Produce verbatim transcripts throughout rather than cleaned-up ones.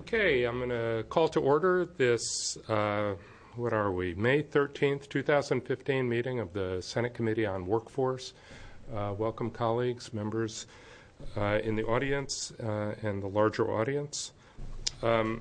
Okay, I'm going to call to order this, uh, what are we, May thirteenth, twenty fifteen meeting of the Senate Committee on Workforce. Uh, welcome, colleagues, members uh, in the audience uh, and the larger audience. Um,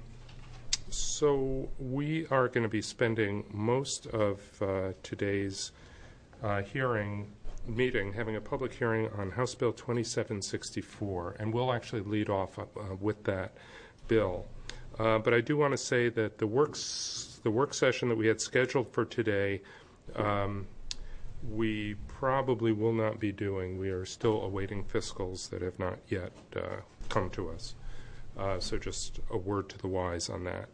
so we are going to be spending most of uh, today's uh, hearing meeting having a public hearing on House Bill twenty-seven sixty-four, and we'll actually lead off uh, with that bill. Uh, but I do want to say that the works the work session that we had scheduled for today, um, we probably will not be doing. We are still awaiting fiscals that have not yet uh, come to us. Uh, so just a word to the wise on that.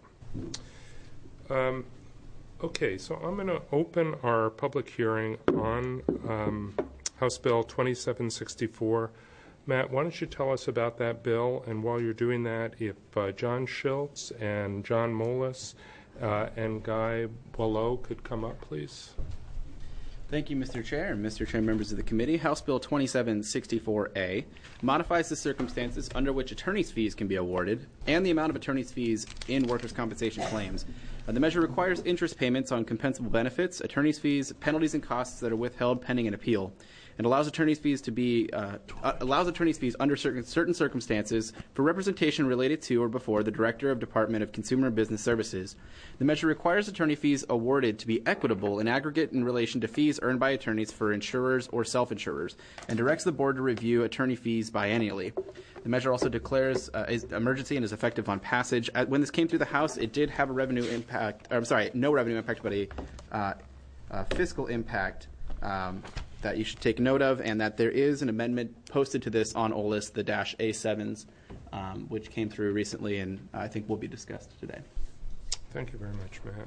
Um, okay, so I'm going to open our public hearing on um, House Bill twenty-seven sixty-four. Matt, why don't you tell us about that bill? And while you're doing that, if uh, John Schultz and John Moelis uh, and Guy Boileau could come up, please. Thank you, Mister Chair and Mister Chair, members of the committee. House Bill twenty-seven sixty-four A modifies the circumstances under which attorney's fees can be awarded and the amount of attorney's fees in workers' compensation claims. Uh, the measure requires interest payments on compensable benefits, attorney's fees, penalties, and costs that are withheld pending an appeal, and allows attorneys' fees to be uh, uh, allows attorneys' fees under certain, certain circumstances for representation related to or before the Director of Department of Consumer and Business Services. The measure requires attorney fees awarded to be equitable in aggregate in relation to fees earned by attorneys for insurers or self-insurers, and directs the board to review attorney fees biennially. The measure also declares uh, is emergency and is effective on passage. Uh, when this came through the House, it did have a revenue impact. Or, I'm sorry, no revenue impact, but a uh, uh, fiscal impact. Um, that you should take note of, and that there is an amendment posted to this on O L I S, the dash A sevens, um, which came through recently and I think will be discussed today. Thank you very much, Matt.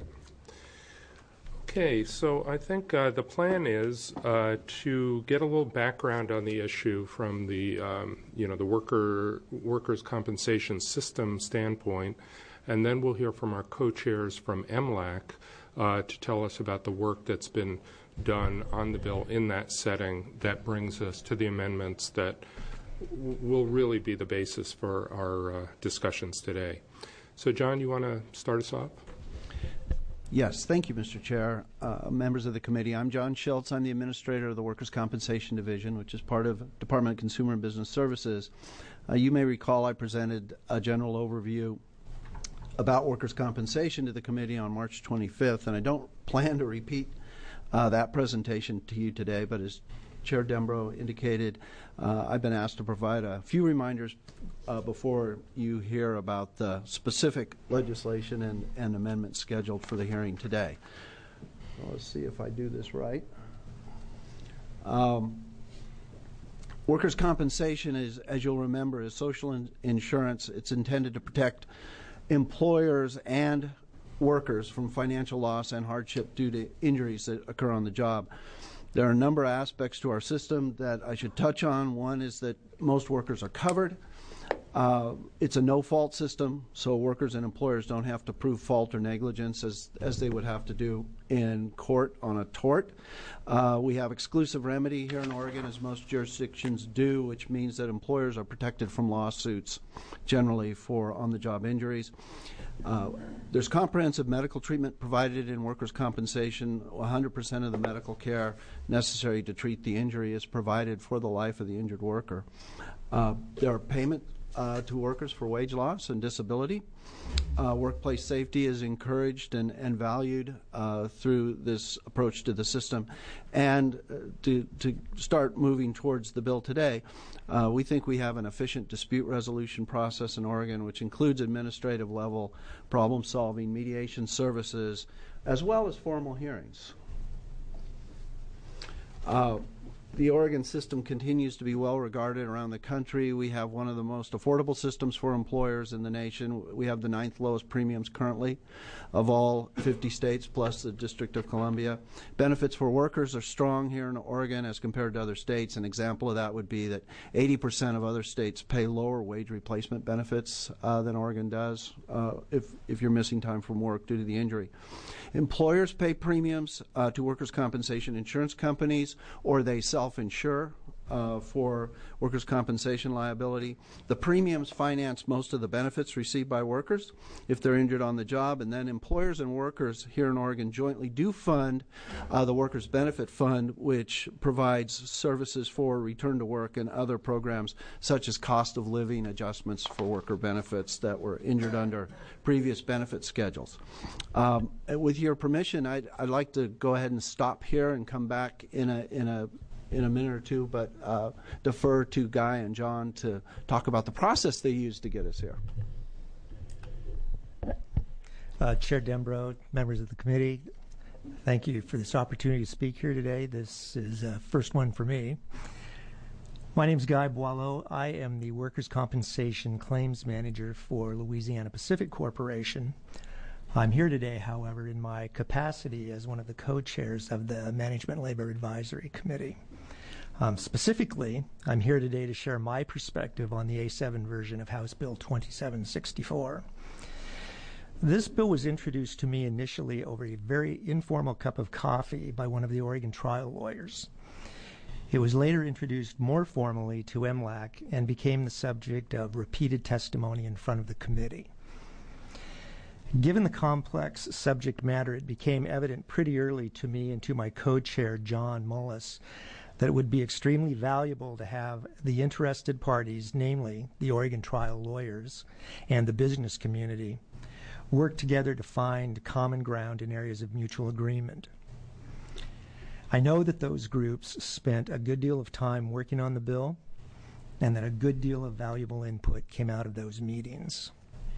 Okay, so I think uh, the plan is uh, to get a little background on the issue from the, um, you know, the worker workers' compensation system standpoint, and then we'll hear from our co-chairs from M L A C uh, to tell us about the work that's been done on the bill in that setting that brings us to the amendments that w- will really be the basis for our uh, discussions today. So, John, you want to start us off? Yes, thank you, Mister Chair. Uh, members of the committee, I'm John Schultz. I'm the administrator of the Workers' Compensation Division, which is part of Department of Consumer and Business Services. Uh, you may recall I presented a general overview about workers' compensation to the committee on March twenty-fifth, and I don't plan to repeat Uh, that presentation to you today, but as Chair Dembro indicated, uh, I've been asked to provide a few reminders uh, before you hear about the specific legislation and, and amendments scheduled for the hearing today. So let's see if I do this right. Um, workers' compensation is, as you'll remember, is social in- insurance. It's intended to protect employers and workers from financial loss and hardship due to injuries that occur on the job. There are a number of aspects to our system that I should touch on. One is that most workers are covered. Uh, it's a no-fault system, so workers and employers don't have to prove fault or negligence as, as they would have to do in court on a tort. Uh, we have exclusive remedy here in Oregon, as most jurisdictions do, which means that employers are protected from lawsuits generally for on-the-job injuries. Uh, there's comprehensive medical treatment provided in workers' compensation. one hundred percent of the medical care necessary to treat the injury is provided for the life of the injured worker. Uh, there are payment uh, to workers for wage loss and disability. Uh, workplace safety is encouraged and, and valued uh, through this approach to the system. And uh, to, to start moving towards the bill today, uh, we think we have an efficient dispute resolution process in Oregon, which includes administrative level problem solving, mediation services, as well as formal hearings. Uh, The Oregon system continues to be well regarded around the country. We have one of the most affordable systems for employers in the nation. We have the ninth lowest premiums currently of all fifty states plus the District of Columbia. Benefits for workers are strong here in Oregon as compared to other states. An example of that would be that eighty percent of other states pay lower wage replacement benefits uh, than Oregon does uh, if, if you're missing time from work due to the injury. Employers pay premiums uh, to workers' compensation insurance companies, or they self-insure uh, for workers' compensation liability. The premiums finance most of the benefits received by workers if they're injured on the job, and then employers and workers here in Oregon jointly do fund uh, the Workers' Benefit Fund, which provides services for return to work and other programs such as cost of living adjustments for worker benefits that were injured under previous benefit schedules. Um, with your permission, I'd, I'd like to go ahead and stop here and come back in a in a in a minute or two, but uh, defer to Guy and John to talk about the process they used to get us here. Uh, Chair Dembro, members of the committee, thank you for this opportunity to speak here today. This is the uh, first one for me. My name is Guy Boileau. I am the Workers' Compensation Claims Manager for Louisiana Pacific Corporation. I'm here today, however, in my capacity as one of the co-chairs of the Management Labor Advisory Committee. Um, specifically, I'm here today to share my perspective on the A seven version of House Bill twenty-seven sixty-four. This bill was introduced to me initially over a very informal cup of coffee by one of the Oregon trial lawyers. It was later introduced more formally to M L A C and became the subject of repeated testimony in front of the committee. Given the complex subject matter, it became evident pretty early to me and to my co-chair, John Mullis, that it would be extremely valuable to have the interested parties, namely the Oregon trial lawyers and the business community, work together to find common ground in areas of mutual agreement. I know that those groups spent a good deal of time working on the bill and that a good deal of valuable input came out of those meetings.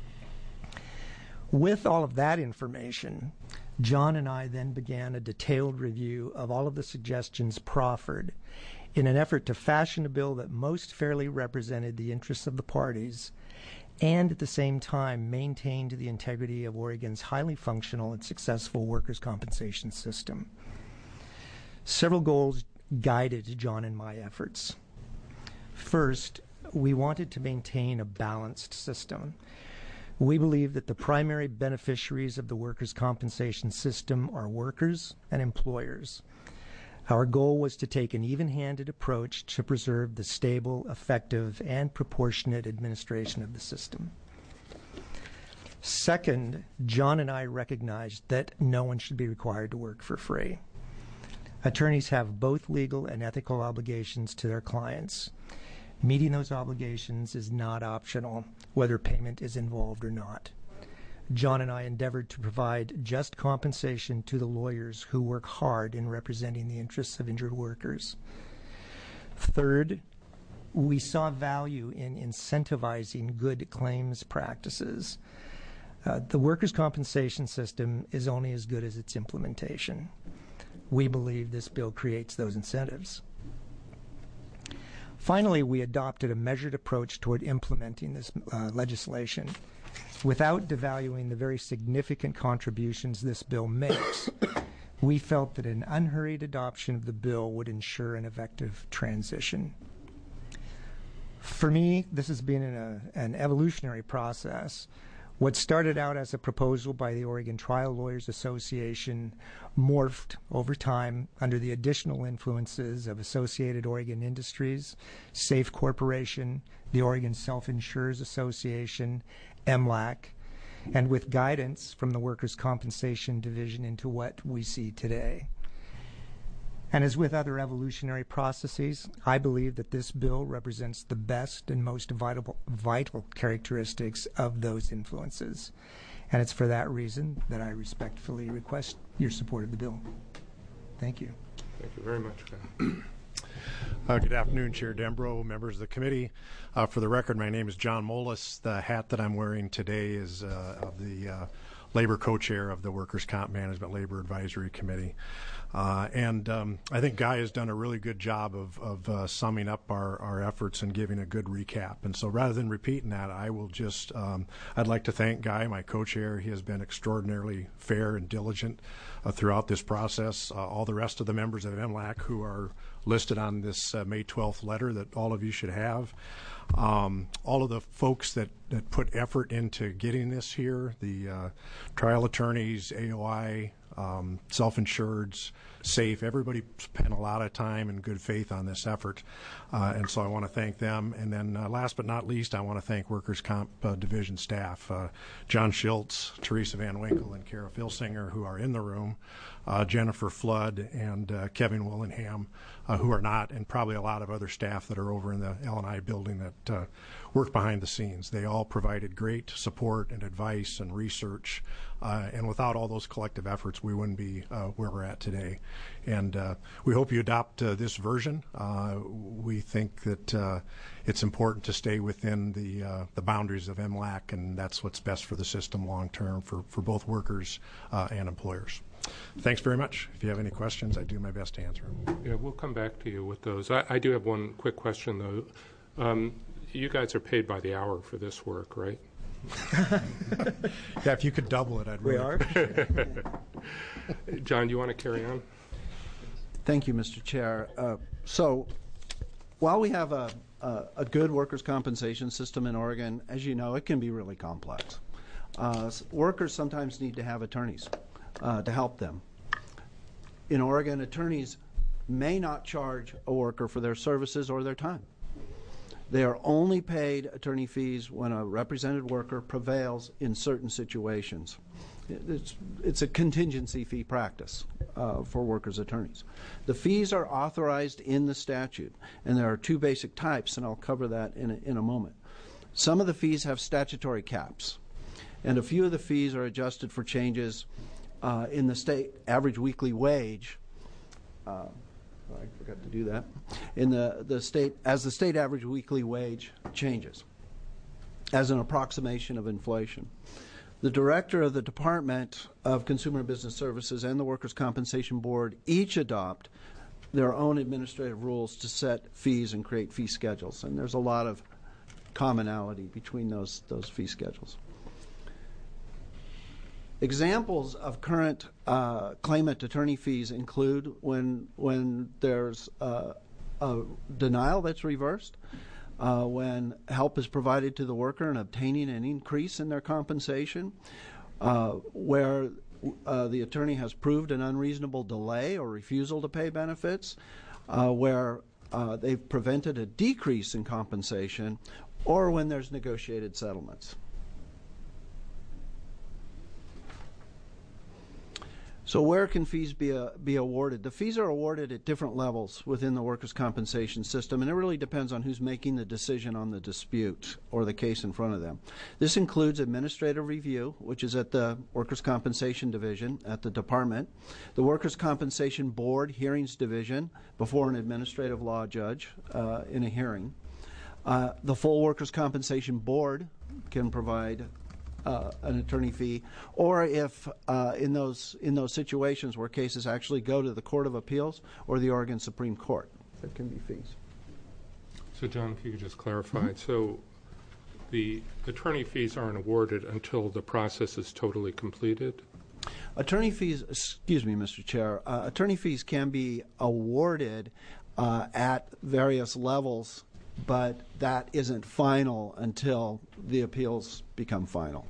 With all of that information, John and I then began a detailed review of all of the suggestions proffered in an effort to fashion a bill that most fairly represented the interests of the parties and at the same time maintained the integrity of Oregon's highly functional and successful workers' compensation system. Several goals guided John and my efforts. First, we wanted to maintain a balanced system. We believe that the primary beneficiaries of the workers' compensation system are workers and employers. Our goal was to take an even-handed approach to preserve the stable, effective, and proportionate administration of the system. Second, John and I recognized that no one should be required to work for free. Attorneys have both legal and ethical obligations to their clients. Meeting those obligations is not optional, whether payment is involved or not. John and I endeavored to provide just compensation to the lawyers who work hard in representing the interests of injured workers. Third, we saw value in incentivizing good claims practices. Uh, the workers' compensation system is only as good as its implementation. We believe this bill creates those incentives. Finally, we adopted a measured approach toward implementing this uh, legislation without devaluing the very significant contributions this bill makes. We felt that an unhurried adoption of the bill would ensure an effective transition. For me, this has been an, a, an evolutionary process. What started out as a proposal by the Oregon Trial Lawyers Association morphed over time under the additional influences of Associated Oregon Industries, SAFE Corporation, the Oregon Self-Insurers Association, M L A C, and with guidance from the Workers' Compensation Division into what we see today. And as with other evolutionary processes, I believe that this bill represents the best and most vital, vital characteristics of those influences. And it's for that reason that I respectfully request your support of the bill. Thank you. Thank you very much, Ken. Uh, good afternoon, Chair Dembro, members of the committee. Uh, for the record, my name is John Mullis. The hat that I'm wearing today is uh, of the uh, labor co-chair of the Workers' Comp Management Labor Advisory Committee. Uh, and um, I think Guy has done a really good job of, of uh, summing up our, our efforts and giving a good recap. And so rather than repeating that, I will just, um, I'd like to thank Guy, my co-chair. He has been extraordinarily fair and diligent uh, throughout this process. Uh, all the rest of the members of M L A C who are listed on this uh, May twelfth letter that all of you should have. Um, all of the folks that, that put effort into getting this here, the uh, trial attorneys, A O I, um, self-insureds, safe. Everybody spent a lot of time and good faith on this effort, uh, and so I want to thank them. And then uh, last but not least, I want to thank Workers' Comp uh, Division staff, uh, John Schultz, Teresa Van Winkle, and Kara Filsinger, who are in the room, uh, Jennifer Flood, and uh, Kevin Willingham, uh, who are not, and probably a lot of other staff that are over in the L and I building that uh, work behind the scenes. They all provided great support and advice and research, uh, and without all those collective efforts, we wouldn't be uh, where we're at today. And uh, we hope you adopt uh, this version. Uh, we think that uh, it's important to stay within the uh, the boundaries of M L A C, and that's what's best for the system long term for, for both workers uh, and employers. Thanks very much. If you have any questions, I do my best to answer them. Yeah, we'll come back to you with those. I, I do have one quick question, though. Um, you guys are paid by the hour for this work, right? Yeah, if you could double it, I'd really We are. John, do you want to carry on? Thank you, Mister Chair. Uh, so, while we have a, a, a good workers' compensation system in Oregon, as you know, it can be really complex. Uh, workers sometimes need to have attorneys uh, to help them. In Oregon, attorneys may not charge a worker for their services or their time. They are only paid attorney fees when a represented worker prevails in certain situations. It's, it's a contingency fee practice uh, for workers' attorneys. The fees are authorized in the statute, and there are two basic types, and I'll cover that in a, in a moment. Some of the fees have statutory caps, and a few of the fees are adjusted for changes uh, in the state average weekly wage. Uh, I forgot to do that. In the, the state, as the state average weekly wage changes, as an approximation of inflation. The director of the Department of Consumer and Business Services and the Workers' Compensation Board each adopt their own administrative rules to set fees and create fee schedules. And there's a lot of commonality between those, those fee schedules. Examples of current uh, claimant attorney fees include when when there's uh, a denial that's reversed, uh, when help is provided to the worker in obtaining an increase in their compensation, uh, where uh, the attorney has proved an unreasonable delay or refusal to pay benefits, uh, where uh, they've prevented a decrease in compensation, or when there's negotiated settlements. So where can fees be, uh, be awarded? The fees are awarded at different levels within the workers' compensation system, and it really depends on who's making the decision on the dispute or the case in front of them. This includes administrative review, which is at the Workers' Compensation Division at the department, the Workers' Compensation Board Hearings Division before an administrative law judge uh, in a hearing. Uh, the full Workers' Compensation Board can provide Uh, an attorney fee, or if uh, in those in those situations where cases actually go to the Court of Appeals or the Oregon Supreme Court, there can be fees. So, John, if you could just clarify. Mm-hmm. So the attorney fees aren't awarded until the process is totally completed? Attorney fees, excuse me, Mister Chair, uh, attorney fees can be awarded uh, at various levels, but that isn't final until the appeals become final.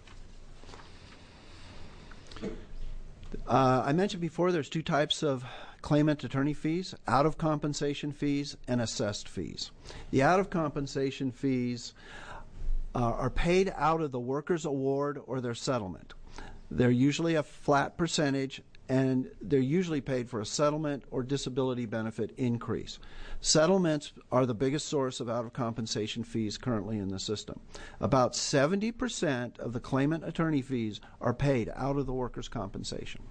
Uh, I mentioned before there's two types of claimant attorney fees, out-of-compensation fees and assessed fees. The out-of-compensation fees uh, are paid out of the worker's award or their settlement. They're usually a flat percentage, and they're usually paid for a settlement or disability benefit increase. Settlements are the biggest source of out-of-compensation fees currently in the system. About seventy percent of the claimant attorney fees are paid out of the workers' compensation.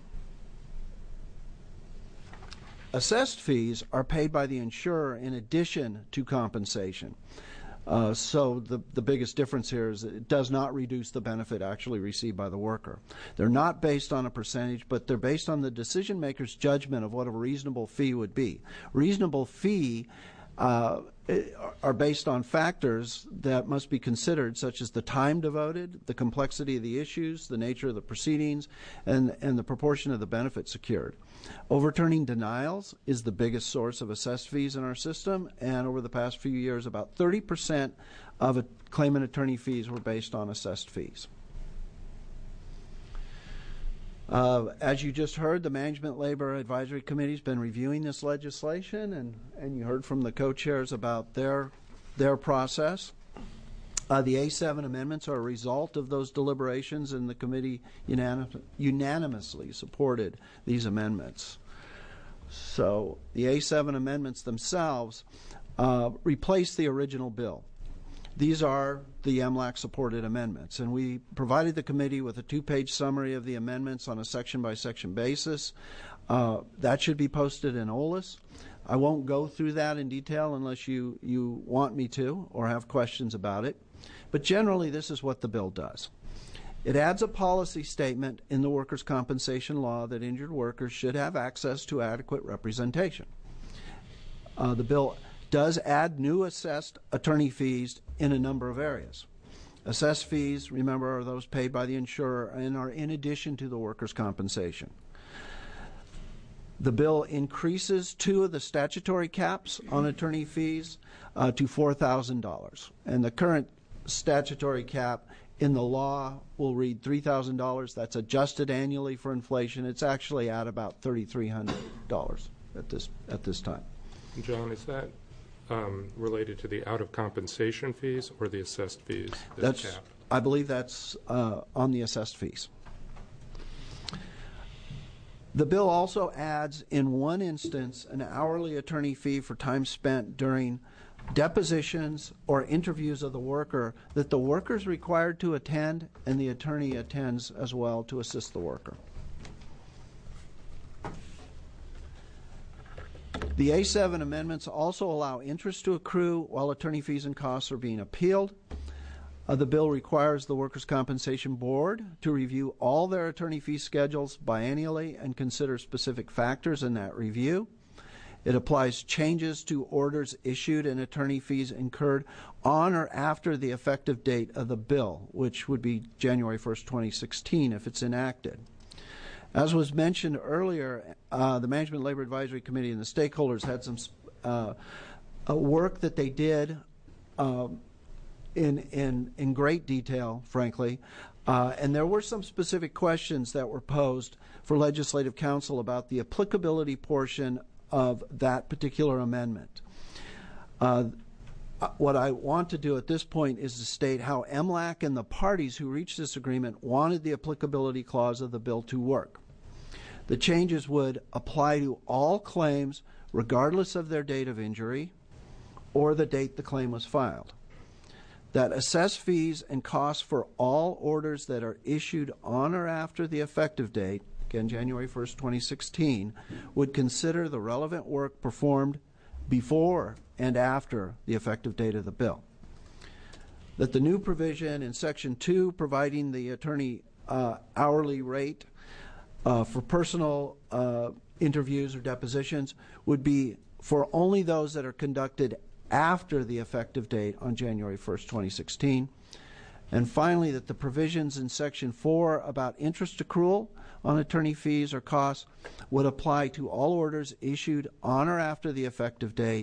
Assessed fees are paid by the insurer in addition to compensation. Uh, so the, the biggest difference here is that it does not reduce the benefit actually received by the worker. They're not based on a percentage, but they're based on the decision maker's judgment of what a reasonable fee would be. Reasonable fee uh, are based on factors that must be considered, such as the time devoted, the complexity of the issues, the nature of the proceedings, and, and the proportion of the benefit secured. Overturning denials is the biggest source of assessed fees in our system, and over the past few years, about thirty percent of a claimant attorney fees were based on assessed fees. Uh, as you just heard, the Management Labor Advisory Committee has been reviewing this legislation, and, and you heard from the co-chairs about their, their process. Uh, the A seven amendments are a result of those deliberations, and the committee unanim- unanimously supported these amendments. So the A seven amendments themselves uh, replace the original bill. These are the M L A C-supported amendments, and we provided the committee with a two-page summary of the amendments on a section-by-section basis. Uh, that should be posted in O L A S. I won't go through that in detail unless you, you want me to or have questions about it. But generally, this is what the bill does. It adds a policy statement in the workers' compensation law that injured workers should have access to adequate representation. Uh, the bill does add new assessed attorney fees in a number of areas. Assessed fees, remember, are those paid by the insurer and are in addition to the workers' compensation. The bill increases two of the statutory caps on attorney fees uh, to four thousand dollars. And the current statutory cap in the law will read three thousand dollars. That's adjusted annually for inflation. It's actually at about three thousand three hundred dollars at this, at this time. John, is that Um, related to the out-of-compensation fees or the assessed fees? That's, cap? I believe that's uh, on the assessed fees. The bill also adds, in one instance, an hourly attorney fee for time spent during depositions or interviews of the worker that the worker is required to attend and the attorney attends as well to assist the worker. The A seven amendments also allow interest to accrue while attorney fees and costs are being appealed. Uh, the bill requires the Workers' Compensation Board to review all their attorney fee schedules biennially and consider specific factors in that review. It applies changes to orders issued and attorney fees incurred on or after the effective date of the bill, which would be January first, twenty sixteen if it's enacted. As was mentioned earlier, uh, the Management Labor Advisory Committee and the stakeholders had some uh, uh, work that they did uh, in, in, in great detail, frankly, uh, and there were some specific questions that were posed for Legislative Counsel about the applicability portion of that particular amendment. Uh, what I want to do at this point is to state how M L A C and the parties who reached this agreement wanted the applicability clause of the bill to work. The changes would apply to all claims regardless of their date of injury or the date the claim was filed. That assessed fees and costs for all orders that are issued on or after the effective date, again January first, twenty sixteen, would consider the relevant work performed before and after the effective date of the bill. That the new provision in Section two providing the attorney uh, hourly rate uh, for personal uh, interviews or depositions would be for only those that are conducted after the effective date on January first, twenty sixteen. And finally, that the provisions in Section four about interest accrual on attorney fees or costs would apply to all orders issued on or after the effective date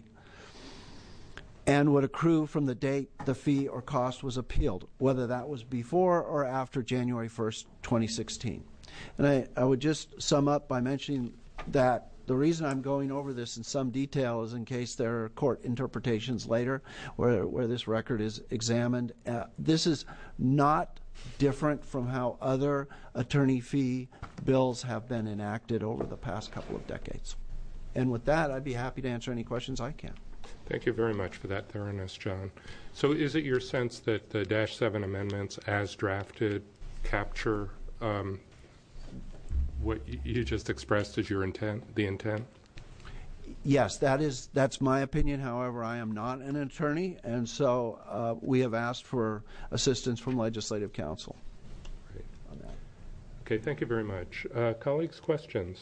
and would accrue from the date the fee or cost was appealed, whether that was before or after January first, twenty sixteen. And I, I would just sum up by mentioning that the reason I'm going over this in some detail is in case there are court interpretations later where, where this record is examined. Uh, this is not different from how other attorney fee bills have been enacted over the past couple of decades. And with that, I'd be happy to answer any questions I can. Thank you very much for that thoroughness, John. So is it your sense that the Dash seven amendments as drafted capture um, what you just expressed as your intent, the intent? Yes, that is, that's my opinion. However, I am not an attorney, and so uh, we have asked for assistance from Legislative Counsel. Great. On that. Okay, thank you very much. Uh, colleagues, questions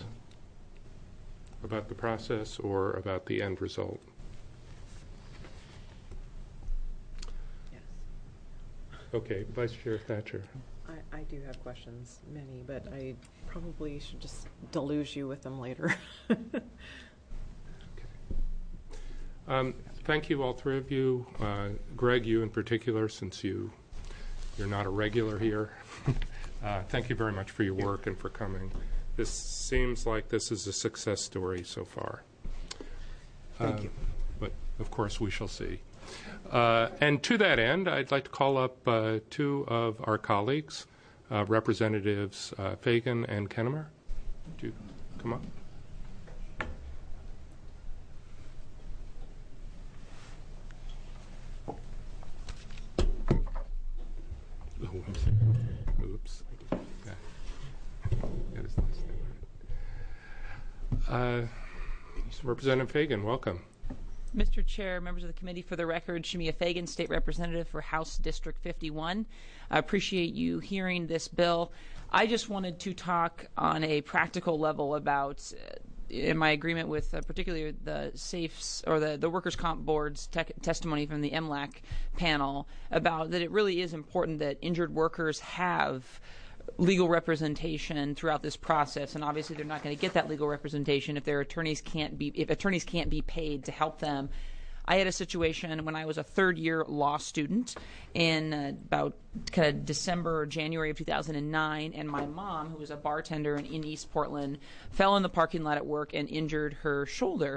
about the process or about the end result? Yes. Okay, Vice Chair Thatcher. I, I do have questions, many, but I probably should just deluge you with them later. Um, thank you, all three of you. Uh, Greg, you in particular, since you, you're not a regular here. Uh, thank you very much for your work and for coming. This seems like this is a success story so far. Thank uh, you. But, of course, we shall see. Uh, and to that end, I'd like to call up uh, two of our colleagues, uh, Representatives uh, Fagan and Kennemer. Do you come up? Oops. Oops. Yeah. Got his last name right. Uh, Representative Fagan, welcome. Mister Chair, members of the committee, for the record, Shamia Fagan, State Representative for House District fifty-one. I appreciate you hearing this bill. I just wanted to talk on a practical level about, uh, in my agreement with uh, particularly the safes or the, the Workers' Comp Board's te- testimony from the M L A C panel about that it really is important that injured workers have legal representation throughout this process, and obviously they're not going to get that legal representation if their attorneys can't be if attorneys can't be paid to help them. I had a situation when I was a third year law student in uh, about kind of December or January of two thousand nine, and my mom, who was a bartender in, in East Portland, fell in the parking lot at work and injured her shoulder.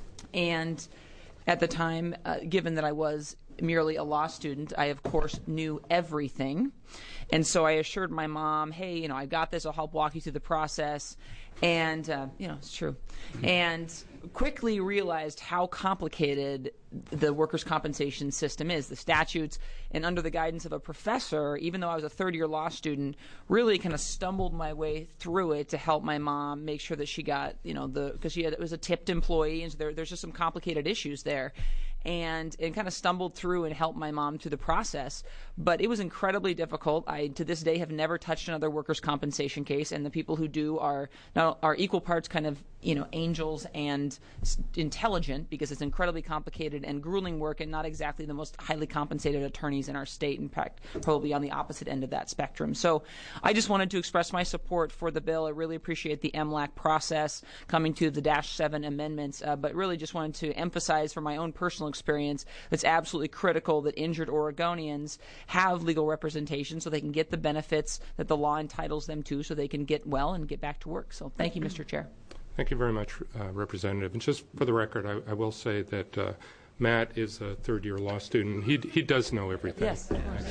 And at the time, uh, given that I was merely a law student, I, of course, knew everything. And so I assured my mom, hey, you know, I got this. I'll help walk you through the process. And, uh, you know, it's true. And quickly realized how complicated the workers' compensation system is, the statutes, and under the guidance of a professor, even though I was a third-year law student, really kind of stumbled my way through it to help my mom make sure that she got, you know, the because she had, it was a tipped employee, and so there, there's just some complicated issues there. And, and kind of stumbled through and helped my mom through the process. But it was incredibly difficult. I, to this day, have never touched another workers' compensation case, and the people who do are not, are equal parts kind of, you know, angels and s- intelligent, because it's incredibly complicated and grueling work, and not exactly the most highly compensated attorneys in our state. In fact, probably on the opposite end of that spectrum. So I just wanted to express my support for the bill. I really appreciate the M L A C process coming to the Dash seven amendments, uh, but really just wanted to emphasize from my own personal experience, it's absolutely critical that injured Oregonians have legal representation so they can get the benefits that the law entitles them to, so they can get well and get back to work. So thank you, Mister Chair. Thank you very much, uh, Representative. And just for the record, I, I will say that uh, Matt is a third-year law student. He he does know everything. Yes.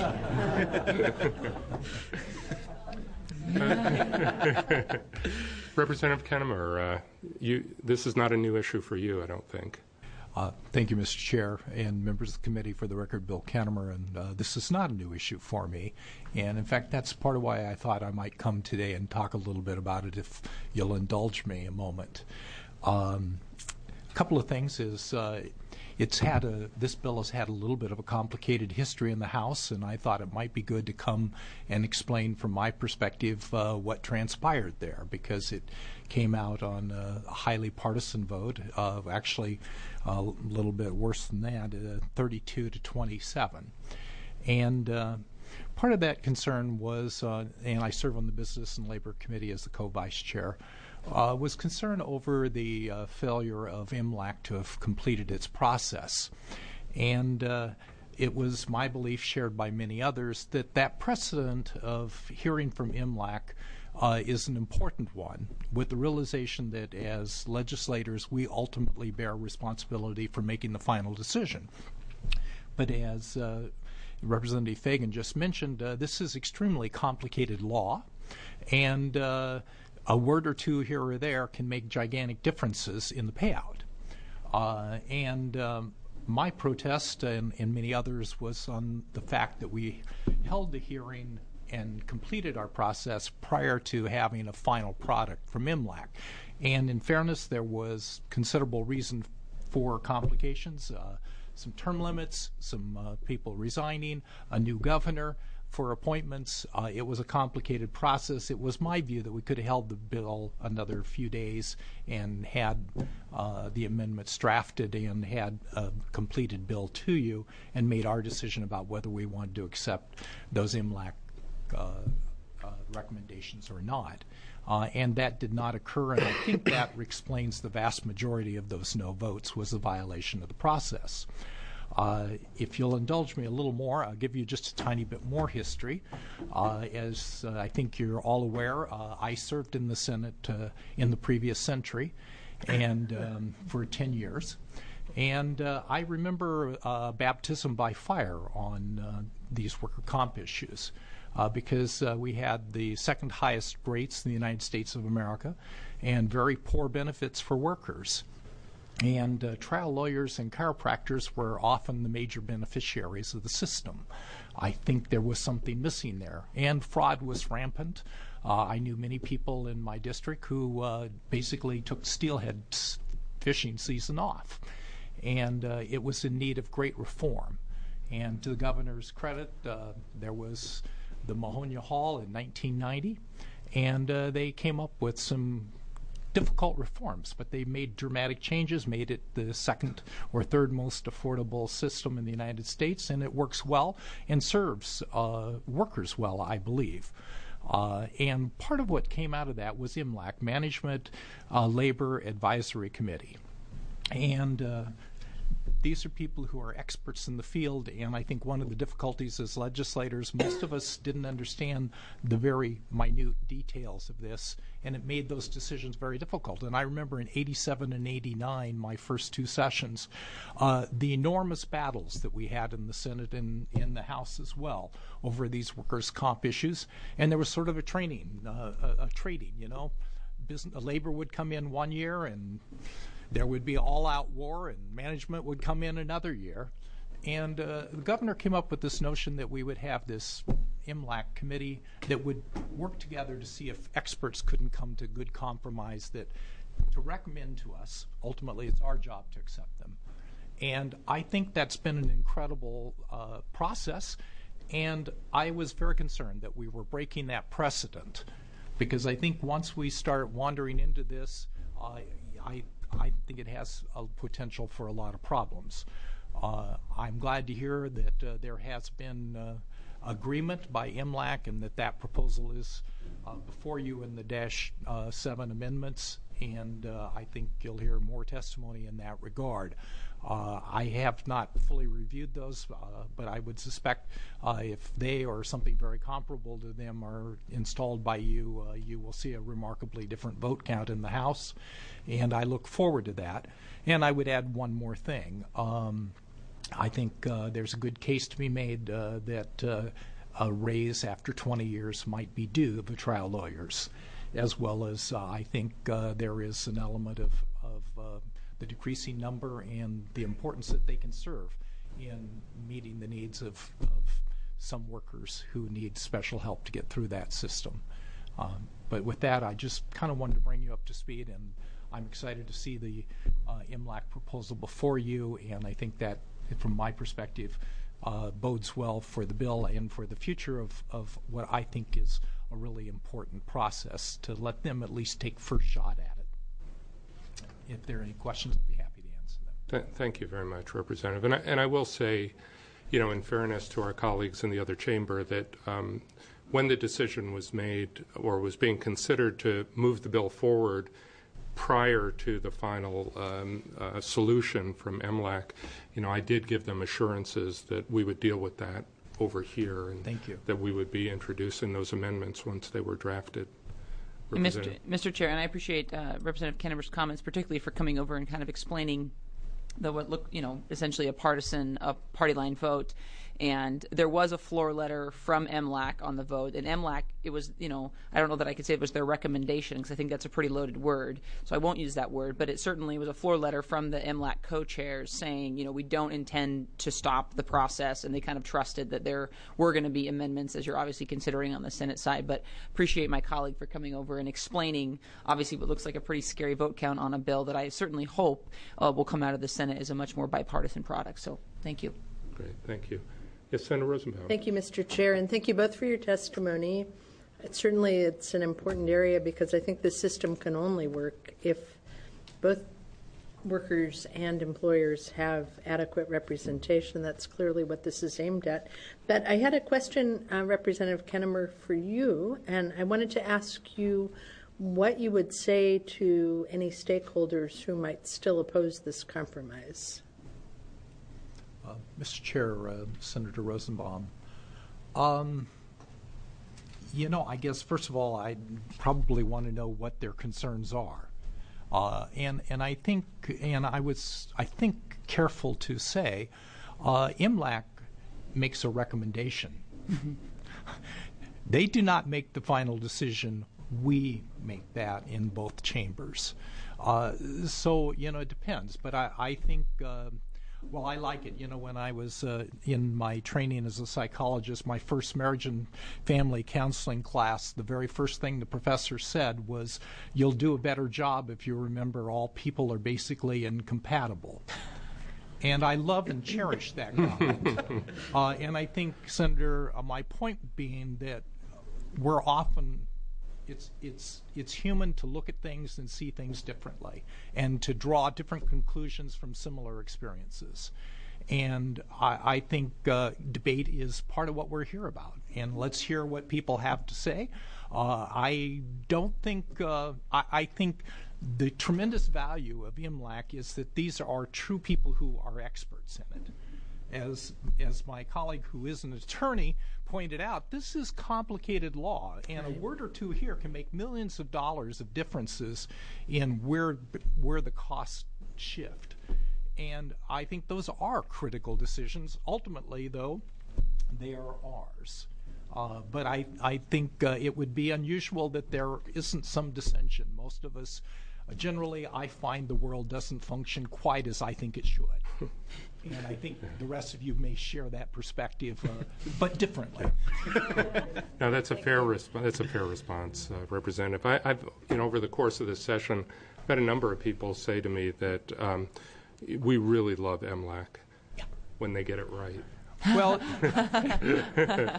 Representative Kennemer, uh, you, this is not a new issue for you, I don't think. Uh, thank you, Mister Chair, and members of the committee. For the record, Bill Kennemer, and uh, this is not a new issue for me. And in fact, that's part of why I thought I might come today and talk a little bit about it, if you'll indulge me a moment. Um, a couple of things is uh, it's had a this bill has had a little bit of a complicated history in the House, and I thought it might be good to come and explain from my perspective uh, what transpired there, because it came out on a highly partisan vote, uh, actually a little bit worse than that, uh, thirty-two to twenty-seven. And uh, part of that concern was, uh, and I serve on the Business and Labor Committee as the co-vice chair, uh, was concern over the uh, failure of M L A C to have completed its process. And uh, it was my belief, shared by many others, that that precedent of hearing from M L A C Uh, is an important one, with the realization that as legislators we ultimately bear responsibility for making the final decision. But as uh, Representative Fagan just mentioned, uh, this is extremely complicated law, and uh, a word or two here or there can make gigantic differences in the payout. Uh, and um, my protest, and, and many others, was on the fact that we held the hearing and completed our process prior to having a final product from M L A C. And in fairness, there was considerable reason for complications, uh, some term limits, some uh, people resigning, a new governor for appointments. Uh, it was a complicated process. It was my view that we could have held the bill another few days and had uh, the amendments drafted and had a completed bill to you, and made our decision about whether we wanted to accept those M L A C Uh, uh, recommendations or not. Uh, and that did not occur, and I think that explains the vast majority of those no votes was a violation of the process. Uh, if you'll indulge me a little more, I'll give you just a tiny bit more history. Uh, as uh, I think you're all aware, uh, I served in the Senate uh, in the previous century and um, for ten years. And uh, I remember uh, baptism by fire on uh, these worker comp issues uh, because uh, we had the second highest rates in the United States of America and very poor benefits for workers. And uh, trial lawyers and chiropractors were often the major beneficiaries of the system. I think there was something missing there. And fraud was rampant. Uh, I knew many people in my district who uh, basically took steelhead fishing season off. And uh, it was in need of great reform. And to the governor's credit, uh, there was the Mahonia Hall in nineteen ninety, and uh, they came up with some difficult reforms, but they made dramatic changes, made it the second or third most affordable system in the United States, and it works well and serves uh, workers well, I believe. Uh, and part of what came out of that was I M L A C, Management uh, Labor Advisory Committee. And uh, these are people who are experts in the field, and I think one of the difficulties as legislators, most of us didn't understand the very minute details of this, and it made those decisions very difficult. And I remember in eighty-seven and eighty-nine, my first two sessions, uh, the enormous battles that we had in the Senate and in the House as well over these workers' comp issues. And there was sort of a training, uh, a, a trading, you know. Business, labor would come in one year and there would be all-out war, and management would come in another year. And uh, the governor came up with this notion that we would have this I M L A C committee that would work together to see if experts couldn't come to good compromise that to recommend to us. Ultimately, it's our job to accept them. And I think that's been an incredible uh, process. And I was very concerned that we were breaking that precedent, because I think once we start wandering into this, uh, I I think it has a potential for a lot of problems. Uh, I'm glad to hear that uh, there has been uh, agreement by I M L A C and that that proposal is uh, before you in the Dash uh, seven amendments, and uh, I think you'll hear more testimony in that regard. Uh, I have not fully reviewed those, uh, but I would suspect uh, if they or something very comparable to them are installed by you, uh, you will see a remarkably different vote count in the House, and I look forward to that. And I would add one more thing. Um, I think uh, there's a good case to be made uh, that uh, a raise after twenty years might be due the trial lawyers, as well as uh, I think uh, there is an element of, of uh, the decreasing number and the importance that they can serve in meeting the needs of, of some workers who need special help to get through that system. Um, but with that, I just kind of wanted to bring you up to speed, and I'm excited to see the uh, I M L A C proposal before you, and I think that, from my perspective, uh, bodes well for the bill and for the future of, of what I think is a really important process to let them at least take first shot at it. If there are any questions, I'd be happy to answer them. Th- thank you very much, Representative. And I, and I will say, you know, in fairness to our colleagues in the other chamber, that um, when the decision was made or was being considered to move the bill forward prior to the final um, uh, solution from I M L A C, you know, I did give them assurances that we would deal with that over here, and Thank you. that we would be introducing those amendments once they were drafted. Mister Mister Chair, and I appreciate uh, Representative Kennemer's comments, particularly for coming over and kind of explaining the what look, you know, essentially a partisan, a party line vote. And there was a floor letter from M L A C on the vote. And M L A C, it was, you know, I don't know that I could say it was their recommendation, because I think that's a pretty loaded word. So I won't use that word. But it certainly was a floor letter from the M L A C co-chairs saying, you know, we don't intend to stop the process. And they kind of trusted that there were going to be amendments, as you're obviously considering on the Senate side. But appreciate my colleague for coming over and explaining, obviously, what looks like a pretty scary vote count on a bill that I certainly hope uh, will come out of the Senate as a much more bipartisan product. So thank you. Great, thank you. Yes, Senator Rosenbaum. Thank you, Mister Chair, and thank you both for your testimony. It, certainly, it's an important area, because I think the system can only work if both workers and employers have adequate representation. That's clearly what this is aimed at. But I had a question, uh, Representative Kennemer, for you, and I wanted to ask you what you would say to any stakeholders who might still oppose this compromise. Uh, Mister Chair, uh, Senator Rosenbaum, um, you know, I guess first of all, I probably want to know what their concerns are, uh, and and I think, and I was, I think, careful to say, uh, I M L A C makes a recommendation. They do not make the final decision. We make that in both chambers. Uh, so, you know, it depends. But I, I think, uh, well, I like it. You know, when I was uh, in my training as a psychologist, my first marriage and family counseling class, the very first thing the professor said was, you'll do a better job if you remember all people are basically incompatible. And I love and cherish that comment. uh, and I think, Senator, uh, my point being that we're often, it's it's it's human to look at things and see things differently, and to draw different conclusions from similar experiences. And I, I think uh, debate is part of what we're here about. And let's hear what people have to say. Uh, I don't think uh, I, I think. The tremendous value of I M L A C is that these are true people who are experts in it. As as my colleague who is an attorney pointed out, this is complicated law, and a word or two here can make millions of dollars of differences in where where the costs shift. And I think those are critical decisions. Ultimately, though, they are ours. Uh, but I, I think uh, it would be unusual that there isn't some dissension. Most of us, uh, generally, I find the world doesn't function quite as I think it should. And I think the rest of you may share that perspective, uh, but differently. No, that's a fair resp- that's a fair response, uh, Representative. I, I've, you know, over the course of this session, I've had a number of people say to me that um, we really love I M L A C yeah. when they get it right. Well, and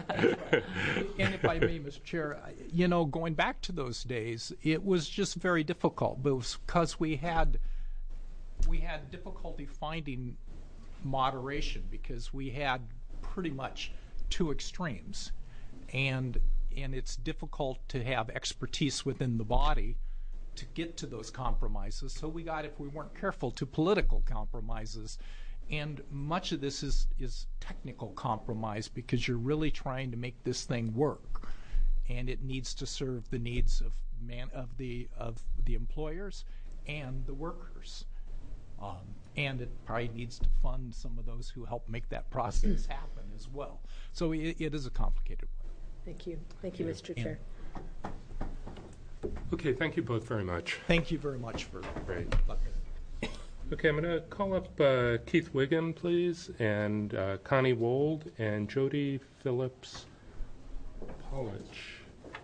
if I may, Mister Chair, you know, going back to those days, it was just very difficult because we had we had difficulty finding moderation because we had pretty much two extremes, and and it's difficult to have expertise within the body to get to those compromises. So we got, if we weren't careful, to political compromises. And much of this is, is technical compromise because you're really trying to make this thing work, and it needs to serve the needs of man of the of the employers and the workers, um, and it probably needs to fund some of those who help make that process happen as well. So it, it is a complicated one. Thank you, thank you, yeah. Mister Chair. Okay, thank you both very much. Thank you very much for great. Luck. Okay, I'm going to call up uh, Keith Wiggin, please, and uh, Connie Wold, and Jody Phillips Pollich.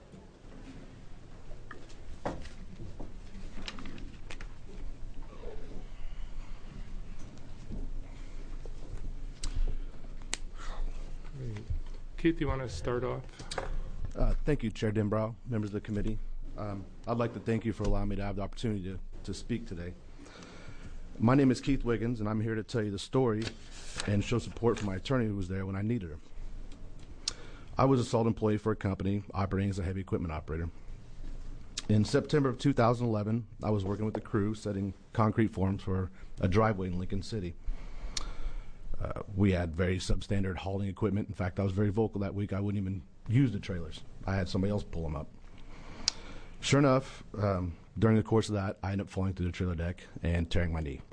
Keith, you want to start off? Uh, thank you, Chair Denbrow, members of the committee. Um, I'd like to thank you for allowing me to have the opportunity to, to speak today. My name is Keith Wiggins, and I'm here to tell you the story and show support for my attorney who was there when I needed her. I was a salt employee for a company operating as a heavy equipment operator. In September of two thousand eleven, I was working with the crew setting concrete forms for a driveway in Lincoln City. Uh, we had very substandard hauling equipment. In fact, I was very vocal that week. I wouldn't even use the trailers. I had somebody else pull them up. Sure enough, um, during the course of that, I ended up falling through the trailer deck and tearing my knee.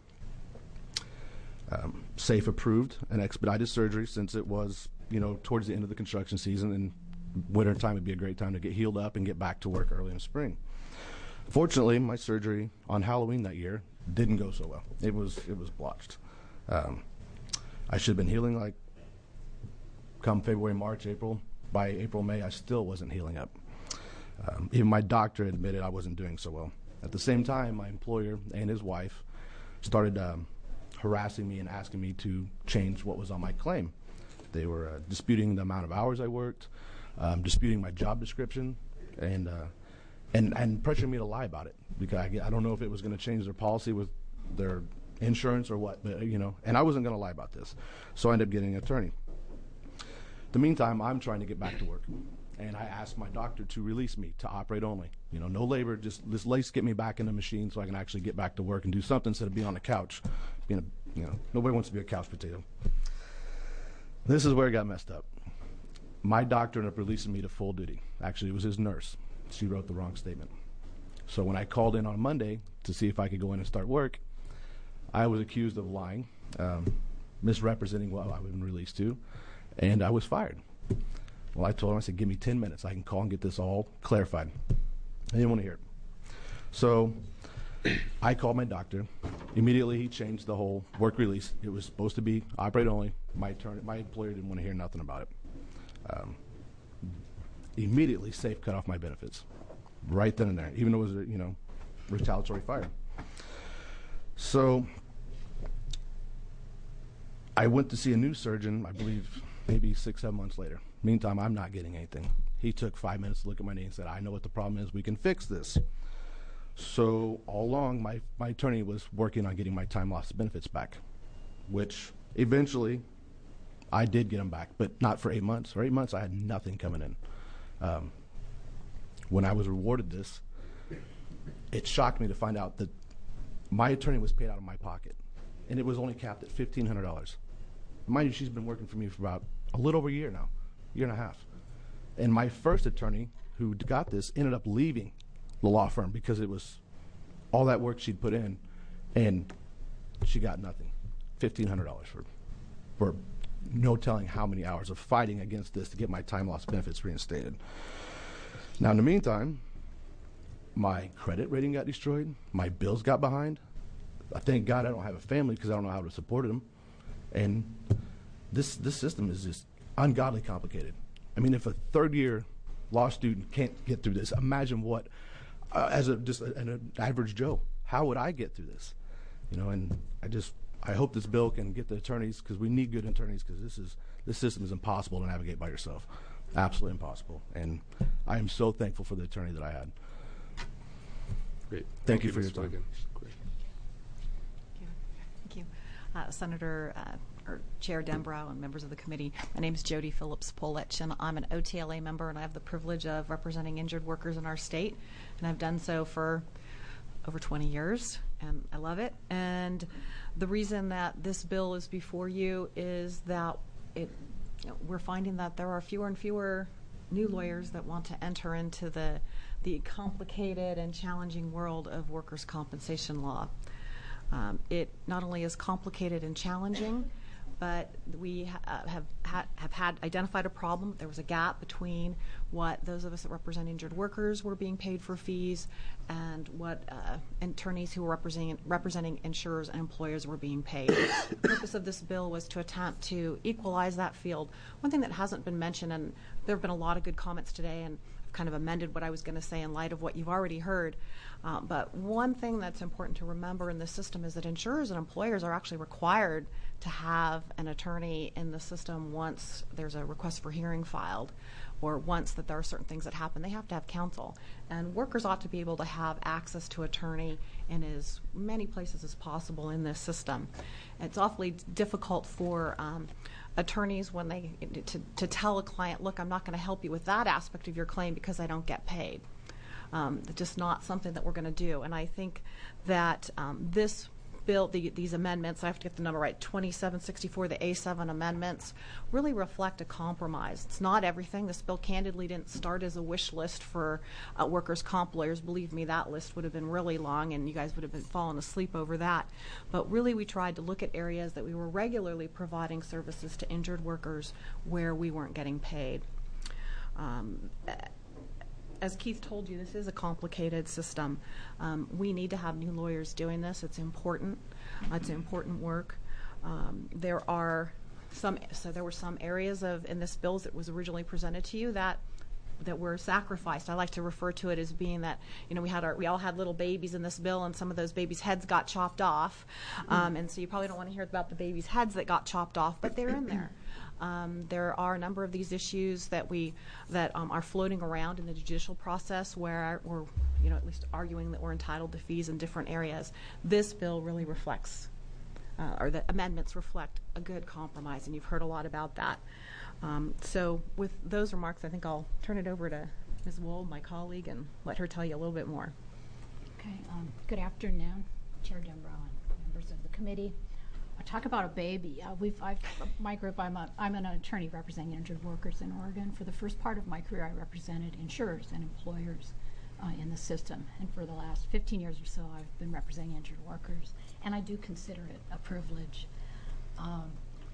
Um, SAFE approved an expedited surgery since it was, you know, towards the end of the construction season, and winter time would be a great time to get healed up and get back to work early in the spring. Fortunately, my surgery on Halloween that year didn't go so well. It was it was blotched. Um, I should have been healing like come February, March, April. By April, May, I still wasn't healing up. Um, even my doctor admitted I wasn't doing so well. At the same time, my employer and his wife started um, harassing me and asking me to change what was on my claim. They were uh, disputing the amount of hours I worked, um, disputing my job description, and uh, and and pressuring me to lie about it because I, I don't know if it was going to change their policy with their insurance or what, but you know, and I wasn't going to lie about this, so I ended up getting an attorney. In the meantime, I'm trying to get back to work. And I asked my doctor to release me to operate only. You know, no labor, just this lace get me back in the machine so I can actually get back to work and do something instead of being on the couch. Being a, you know, nobody wants to be a couch potato. This is where it got messed up. My doctor ended up releasing me to full duty. Actually, it was his nurse. She wrote the wrong statement. So when I called in on Monday to see if I could go in and start work, I was accused of lying, um, misrepresenting what I've been released to, and I was fired. Well, I told him, I said, give me ten minutes. I can call and get this all clarified. I didn't want to hear it. So I called my doctor. Immediately, he changed the whole work release. It was supposed to be operate only. My attorney, my employer didn't want to hear nothing about it. Um, immediately, SAFE cut off my benefits right then and there, even though it was a, you know, retaliatory fire. So I went to see a new surgeon, I believe, maybe six, seven months later. Meantime, I'm not getting anything. He took five minutes to look at my knee and said, I know what the problem is. We can fix this. So all along, my, my attorney was working on getting my time loss benefits back, which eventually I did get them back, but not for eight months. For eight months, I had nothing coming in. Um, when I was rewarded this, it shocked me to find out that my attorney was paid out of my pocket, and it was only capped at fifteen hundred dollars. Mind you, she's been working for me for about a little over a year now, year and a half. And my first attorney who got this ended up leaving the law firm because it was all that work she'd put in, and she got nothing. fifteen hundred dollars for, for no telling how many hours of fighting against this to get my time loss benefits reinstated. Now, in the meantime, my credit rating got destroyed. My bills got behind. I thank God I don't have a family because I don't know how to support them. And this this system is just ungodly complicated. I mean, if a third-year law student can't get through this, imagine what, uh, as a just a, an average Joe, how would I get through this? You know, and I just I hope this bill can get the attorneys, because we need good attorneys, because this is this system is impossible to navigate by yourself, absolutely impossible. And I am so thankful for the attorney that I had. Great. Thank, Thank you, you for Miz your time. Wiggins. Great. Thank you. Thank you. Uh, Senator uh, or Chair Dembrow and members of the committee, my name is Jody Phillips Polich, and I'm an O T L A member, and I have the privilege of representing injured workers in our state, and I've done so for over twenty years, and I love it. And the reason that this bill is before you is that it, you know, we're finding that there are fewer and fewer new lawyers that want to enter into the the complicated and challenging world of workers' compensation law. Um, it not only is complicated and challenging, but we ha- have, ha- have had identified a problem. There was a gap between what those of us that represent injured workers were being paid for fees and what uh, attorneys who were representing, representing insurers and employers were being paid. The purpose of this bill was to attempt to equalize that field. One thing that hasn't been mentioned, and there have been a lot of good comments today, and I've kind of amended what I was going to say in light of what you've already heard. Uh, but one thing that's important to remember in this system is that insurers and employers are actually required to have an attorney in the system once there's a request for hearing filed, or once that there are certain things that happen. They have to have counsel. And workers ought to be able to have access to attorney in as many places as possible in this system. It's awfully difficult for um, attorneys when they to, to tell a client, look, I'm not going to help you with that aspect of your claim because I don't get paid. Um, it's just not something that we're going to do. And I think that um, this bill, the, these amendments, I have to get the number right, twenty-seven sixty-four, the A seven amendments, really reflect a compromise. It's not everything. This bill candidly didn't start as a wish list for uh, workers' comp lawyers. Believe me, that list would have been really long, and you guys would have been falling asleep over that. But really, we tried to look at areas that we were regularly providing services to injured workers where we weren't getting paid. Um, As Keith told you, this is a complicated system. Um, we need to have new lawyers doing this. It's important. Uh, it's important work. Um, there are some. So there were some areas of in this bill that was originally presented to you that that were sacrificed. I like to refer to it as being that, you know, we had our we all had little babies in this bill, and some of those babies' heads got chopped off. Um, and so you probably don't want to hear about the babies' heads that got chopped off, but they're in there. Um, there are a number of these issues that we that um, are floating around in the judicial process where we're, you know, at least arguing that we're entitled to fees in different areas. This bill really reflects, uh, or the amendments reflect a good compromise, and you've heard a lot about that. Um, so with those remarks, I think I'll turn it over to Miz Wold, my colleague, and let her tell you a little bit more. Okay. Um, good afternoon, Chair Dembrow and members of the committee. talk about a baby. Uh, we've, I've, my group, I'm, a, I'm an attorney representing injured workers in Oregon. For the first part of my career, I represented insurers and employers uh, in the system. And for the last fifteen years or so, I've been representing injured workers. And I do consider it a privilege. Um,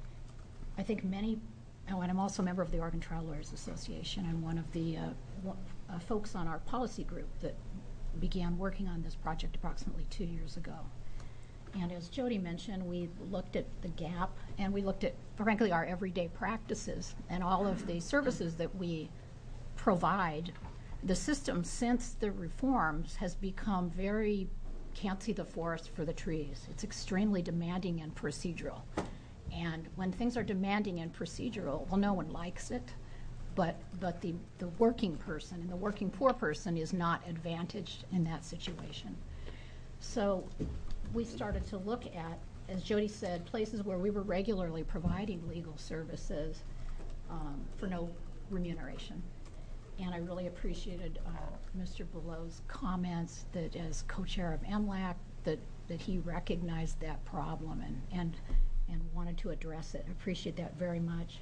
I think many, oh, and I'm also a member of the Oregon Trial Lawyers Association and one of the uh, w- uh, folks on our policy group that began working on this project approximately two years ago. And as Jody mentioned, we looked at the gap and we looked at, frankly, our everyday practices and all of the services that we provide. The system, since the reforms, has become very, can't see the forest for the trees. It's extremely demanding and procedural. And when things are demanding and procedural, well, no one likes it. But, but the, the working person and the working poor person is not advantaged in that situation. So we started to look at, as Jody said, places where we were regularly providing legal services um, for no remuneration. And I really appreciated uh, Mister Below's comments that as co-chair of M L A C, that, that he recognized that problem and, and, and wanted to address it. I appreciate that very much.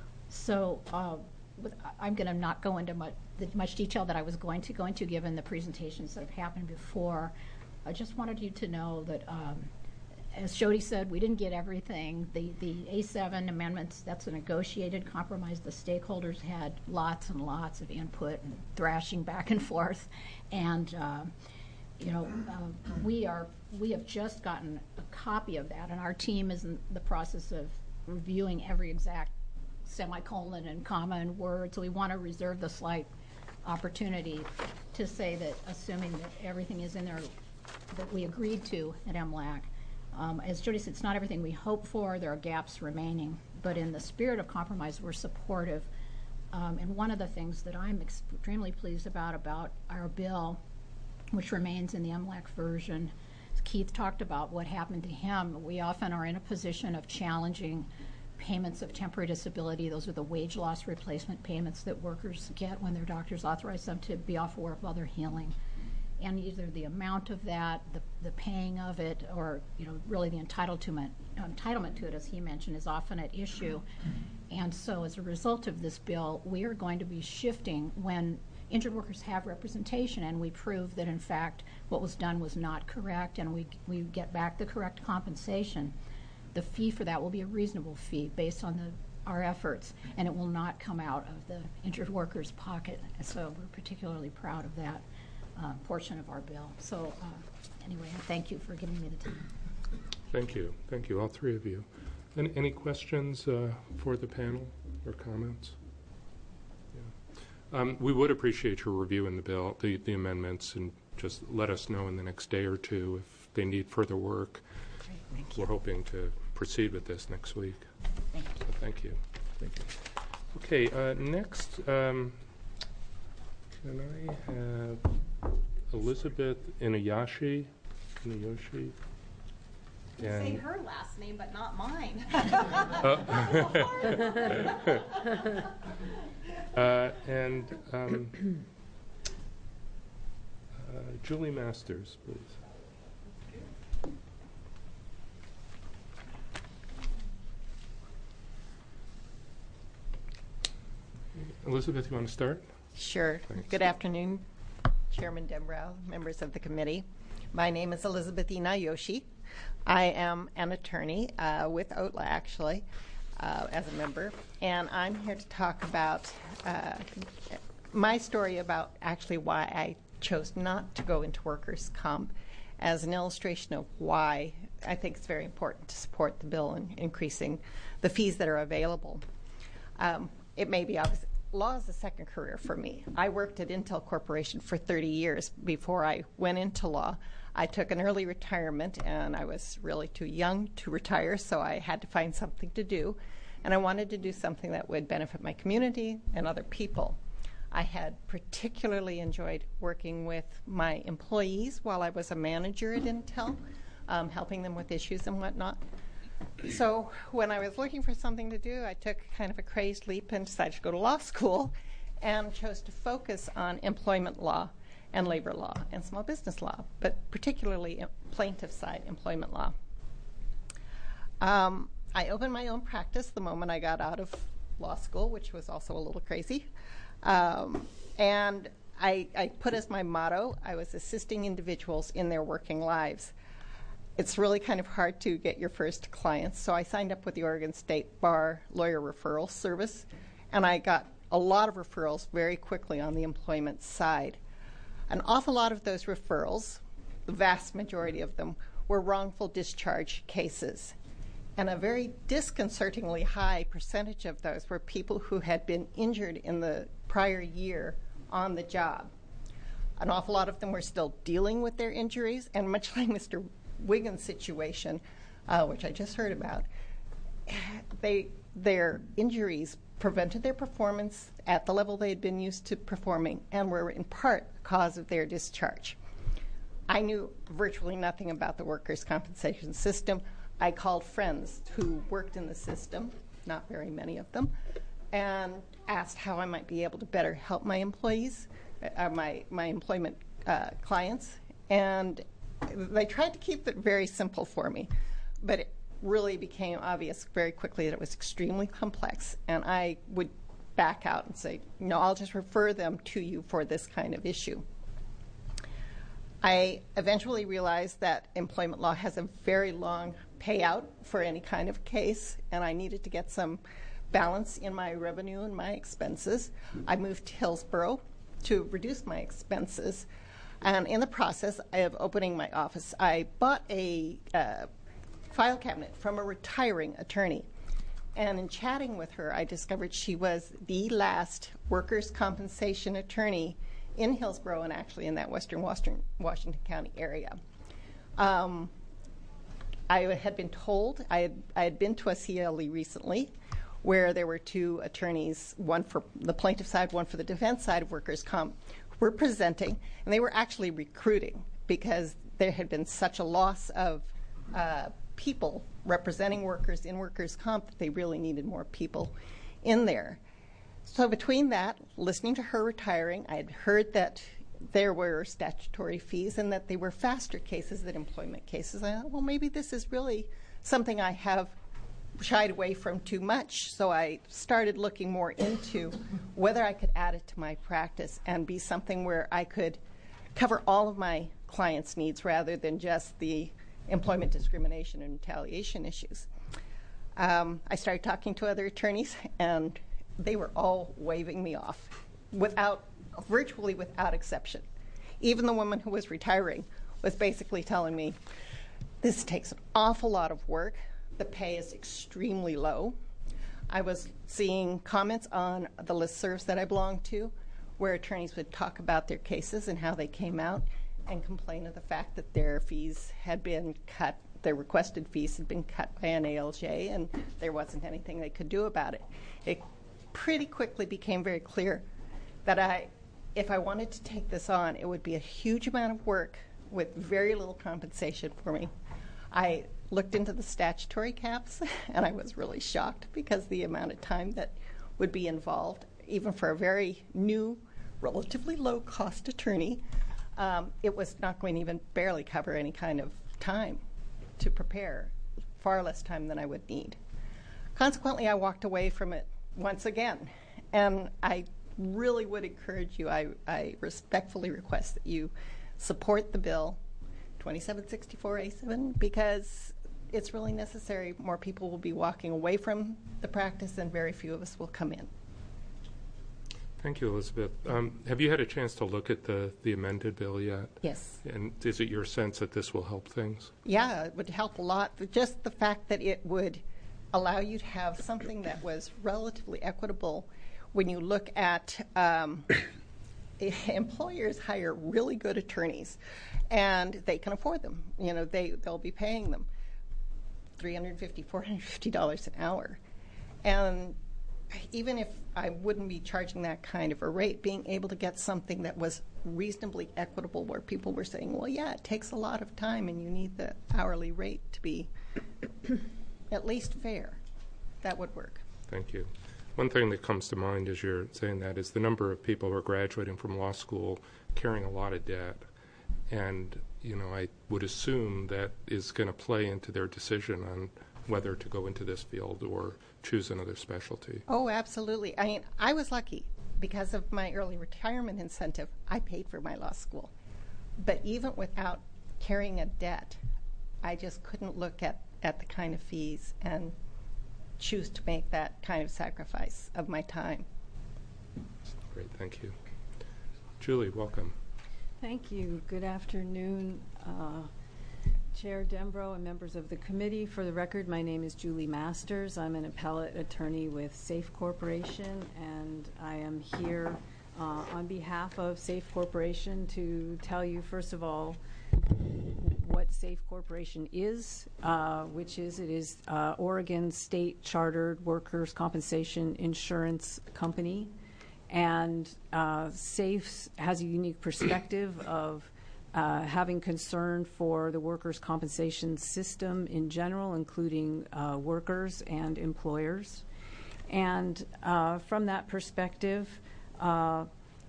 So uh, with, I'm going to not go into much, much detail that I was going to go into given the presentations that have happened before. I just wanted you to know that, um, as Jody said, we didn't get everything. The, the A seven amendments, that's a negotiated compromise. The stakeholders had lots and lots of input and thrashing back and forth. And, uh, you know, uh, we are, we have just gotten a copy of that, and our team is in the process of reviewing every exact semicolon and comma and word. So we want to reserve the slight opportunity to say that, assuming that everything is in there that we agreed to at M L A C. Um, as Jody said, it's not everything we hope for. There are gaps remaining. But in the spirit of compromise, we're supportive. Um, and one of the things that I'm extremely pleased about about our bill, which remains in the M L A C version, Keith talked about what happened to him. We often are in a position of challenging payments of temporary disability. Those are the wage loss replacement payments that workers get when their doctors authorize them to be off work while they're healing. And either the amount of that, the, the paying of it, or you know, really the entitlement, entitlement to it, as he mentioned, is often at issue. And so as a result of this bill, we are going to be shifting when injured workers have representation and we prove that, in fact, what was done was not correct and we, we get back the correct compensation. The fee for that will be a reasonable fee based on the, our efforts, and it will not come out of the injured workers' pocket. So we're particularly proud of that Uh, portion of our bill. So uh, anyway, thank you for giving me the time. Thank you. Thank you, all three of you. Any, any questions uh, for the panel or comments? Yeah. Um, we would appreciate your reviewing the bill, the, the amendments, and just let us know in the next day or two if they need further work. Great, thank We're you. hoping to proceed with this next week. Thank you. So thank you. Thank you. Okay, uh, next, um, can I have Elizabeth Inayashi? Inayoshi? Say her last name, but not mine. uh, and um, uh, Julie Masters, please. Elizabeth, you want to start? Sure. Thanks. Good afternoon, Chairman Dembrow, members of the committee. My name is Elizabeth Inayoshi. I am an attorney uh, with O T L A, actually, uh, as a member, and I'm here to talk about uh, my story about actually why I chose not to go into workers' comp as an illustration of why I think it's very important to support the bill in increasing the fees that are available. Um, it may be obvious. Law is a second career for me. I worked at Intel Corporation for thirty years before I went into law. I took an early retirement, and I was really too young to retire, so I had to find something to do. And I wanted to do something that would benefit my community and other people. I had particularly enjoyed working with my employees while I was a manager at Intel, um, helping them with issues and whatnot. So when I was looking for something to do, I took kind of a crazed leap and decided to go to law school and chose to focus on employment law and labor law and small business law, but particularly plaintiff side employment law. Um, I opened my own practice the moment I got out of law school, which was also a little crazy. Um, and I, I put as my motto, I was assisting individuals in their working lives. It's really kind of hard to get your first clients, so I signed up with the Oregon State Bar Lawyer Referral Service, and I got a lot of referrals very quickly on the employment side. An awful lot of those referrals, the vast majority of them, were wrongful discharge cases. And a very disconcertingly high percentage of those were people who had been injured in the prior year on the job. An awful lot of them were still dealing with their injuries, and much like Mister Wiggins' situation, uh, which I just heard about, they, their injuries prevented their performance at the level they had been used to performing and were in part the cause of their discharge. I knew virtually nothing about the workers' compensation system. I called friends who worked in the system, not very many of them, and asked how I might be able to better help my employees, uh, my, my employment uh, clients, and they tried to keep it very simple for me, but it really became obvious very quickly that it was extremely complex, and I would back out and say, no, I'll just refer them to you for this kind of issue. I eventually realized that employment law has a very long payout for any kind of case, and I needed to get some balance in my revenue and my expenses. I moved to Hillsborough to reduce my expenses, and in the process of opening my office, I bought a uh, file cabinet from a retiring attorney. And in chatting with her, I discovered she was the last workers' compensation attorney in Hillsborough and actually in that western Washington, Washington County area. Um, I had been told, I had, I had been to a C L E recently where there were two attorneys, one for the plaintiff side, one for the defense side of workers' comp, were presenting, and they were actually recruiting because there had been such a loss of uh, people representing workers in workers' comp that they really needed more people in there. So between that, listening to her retiring, I had heard that there were statutory fees and that they were faster cases than employment cases. I thought, well, maybe this is really something I have shied away from too much. So I started looking more into whether I could add it to my practice and be something where I could cover all of my clients' needs rather than just the employment discrimination and retaliation issues. Um, I started talking to other attorneys, and they were all waving me off, without, virtually without exception. Even the woman who was retiring was basically telling me, this takes an awful lot of work. The pay is extremely low. I was seeing comments on the listservs that I belonged to where attorneys would talk about their cases and how they came out and complain of the fact that their fees had been cut, their requested fees had been cut by an A L J, and there wasn't anything they could do about it. It pretty quickly became very clear that I, if I wanted to take this on, it would be a huge amount of work with very little compensation for me. I looked into the statutory caps, and I was really shocked because the amount of time that would be involved, even for a very new, relatively low-cost attorney, um, it was not going to even barely cover any kind of time to prepare, far less time than I would need. Consequently, I walked away from it once again, and I really would encourage you, I, I respectfully request that you support the bill twenty-seven sixty-four A seven because it's really necessary. More people will be walking away from the practice and very few of us will come in. Thank you, Elizabeth. Um, have you had a chance to look at the, the amended bill yet? Yes. And is it your sense that this will help things? Yeah, it would help a lot. Just the fact that it would allow you to have something that was relatively equitable when you look at um, employers hire really good attorneys and they can afford them. You know, they, they'll be paying them three hundred fifty dollars, four hundred fifty dollars an hour. And even if I wouldn't be charging that kind of a rate, being able to get something that was reasonably equitable where people were saying, well, yeah, it takes a lot of time and you need the hourly rate to be at least fair, that would work. Thank you. One thing that comes to mind as you're saying that is the number of people who are graduating from law school carrying a lot of debt. And, you know, I would assume that is going to play into their decision on whether to go into this field or choose another specialty. Oh, absolutely. I mean, I was lucky because of my early retirement incentive. I paid for my law school. But even without carrying a debt, I just couldn't look at, at the kind of fees and choose to make that kind of sacrifice of my time. Great, thank you. Julie, welcome. Thank you. Good afternoon, uh, Chair Dembrow and members of the committee. For the record, my name is Julie Masters. I'm an appellate attorney with SAFE Corporation, and I am here uh, on behalf of SAFE Corporation to tell you, first of all, what SAFE Corporation is, uh, which is it is uh, Oregon State Chartered Workers' Compensation Insurance Company. And uh, SAFE has a unique perspective of uh, having concern for the workers' compensation system in general, including uh, workers and employers. And uh, from that perspective, uh,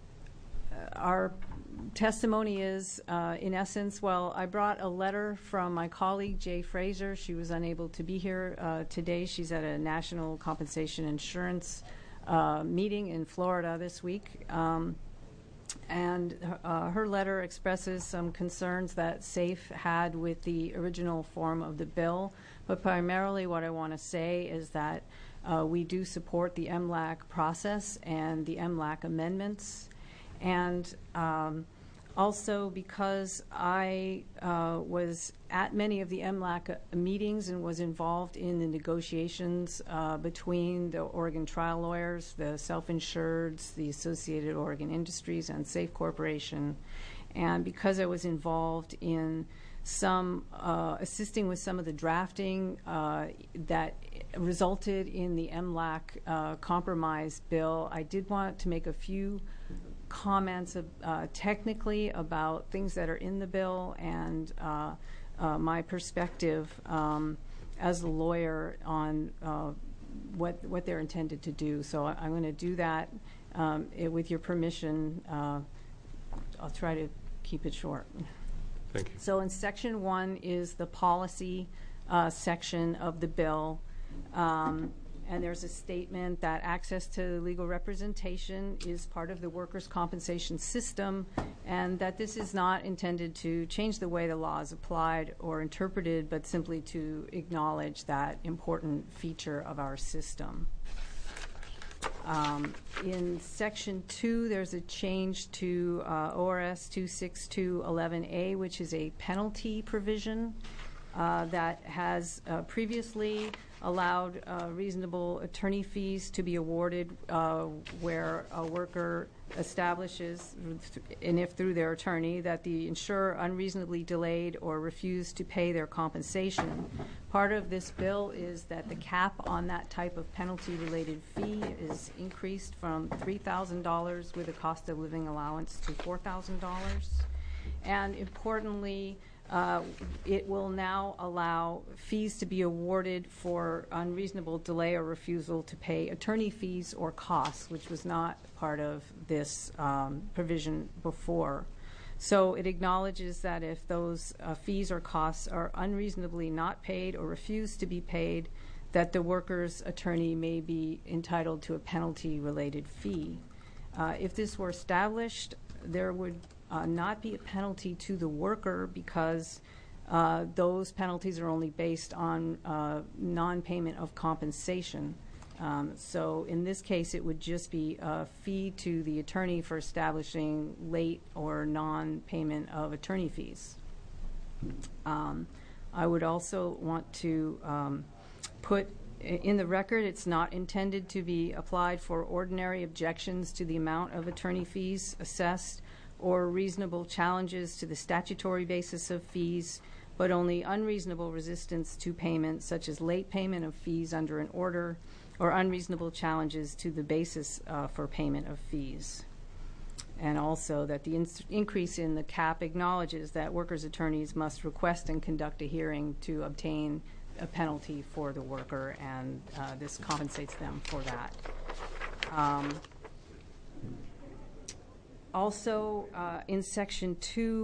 our testimony is, uh, in essence, well, I brought a letter from my colleague, Jay Fraser. She was unable to be here uh, today. She's at a National Compensation Insurance Uh, meeting in Florida this week, um, and uh, her letter expresses some concerns that SAFE had with the original form of the bill, but primarily what I want to say is that uh, we do support the M L A C process and the M L A C amendments, and um, also because I uh, was at many of the M L A C meetings and was involved in the negotiations uh, between the Oregon trial lawyers, the self-insureds, the Associated Oregon Industries, and SAFE Corporation. And because I was involved in some, uh, assisting with some of the drafting uh, that resulted in the M L A C uh, compromise bill, I did want to make a few comments uh, technically about things that are in the bill and uh, uh, my perspective um, as a lawyer on uh, what what they're intended to do. So I, I'm going to do that um, it, with your permission. Uh, I'll try to keep it short. Thank you. So in section one is the policy uh, section of the bill. Um, And there's a statement that access to legal representation is part of the workers' compensation system, and that this is not intended to change the way the law is applied or interpreted, but simply to acknowledge that important feature of our system. Um, in section two, there's a change to uh, O R S two sixty-two eleven A, which is a penalty provision uh, that has uh, previously allowed uh, reasonable attorney fees to be awarded uh, where a worker establishes, and if through their attorney, that the insurer unreasonably delayed or refused to pay their compensation. Part of this bill is that the cap on that type of penalty-related fee is increased from three thousand dollars with a cost of living allowance to four thousand dollars. And importantly, Uh, it will now allow fees to be awarded for unreasonable delay or refusal to pay attorney fees or costs, which was not part of this um, provision before. So it acknowledges that if those uh, fees or costs are unreasonably not paid or refused to be paid, that the worker's attorney may be entitled to a penalty-related fee. Uh, if this were established, there would Uh, not be a penalty to the worker because uh, those penalties are only based on uh, non-payment of compensation. Um, so in this case, it would just be a fee to the attorney for establishing late or non-payment of attorney fees. Um, I would also want to um, put in the record, it's not intended to be applied for ordinary objections to the amount of attorney fees assessed or reasonable challenges to the statutory basis of fees, but only unreasonable resistance to payment, such as late payment of fees under an order, or unreasonable challenges to the basis uh, for payment of fees. And also that the in- increase in the cap acknowledges that workers' attorneys must request and conduct a hearing to obtain a penalty for the worker, and uh, this compensates them for that. Um, Also, uh, in section two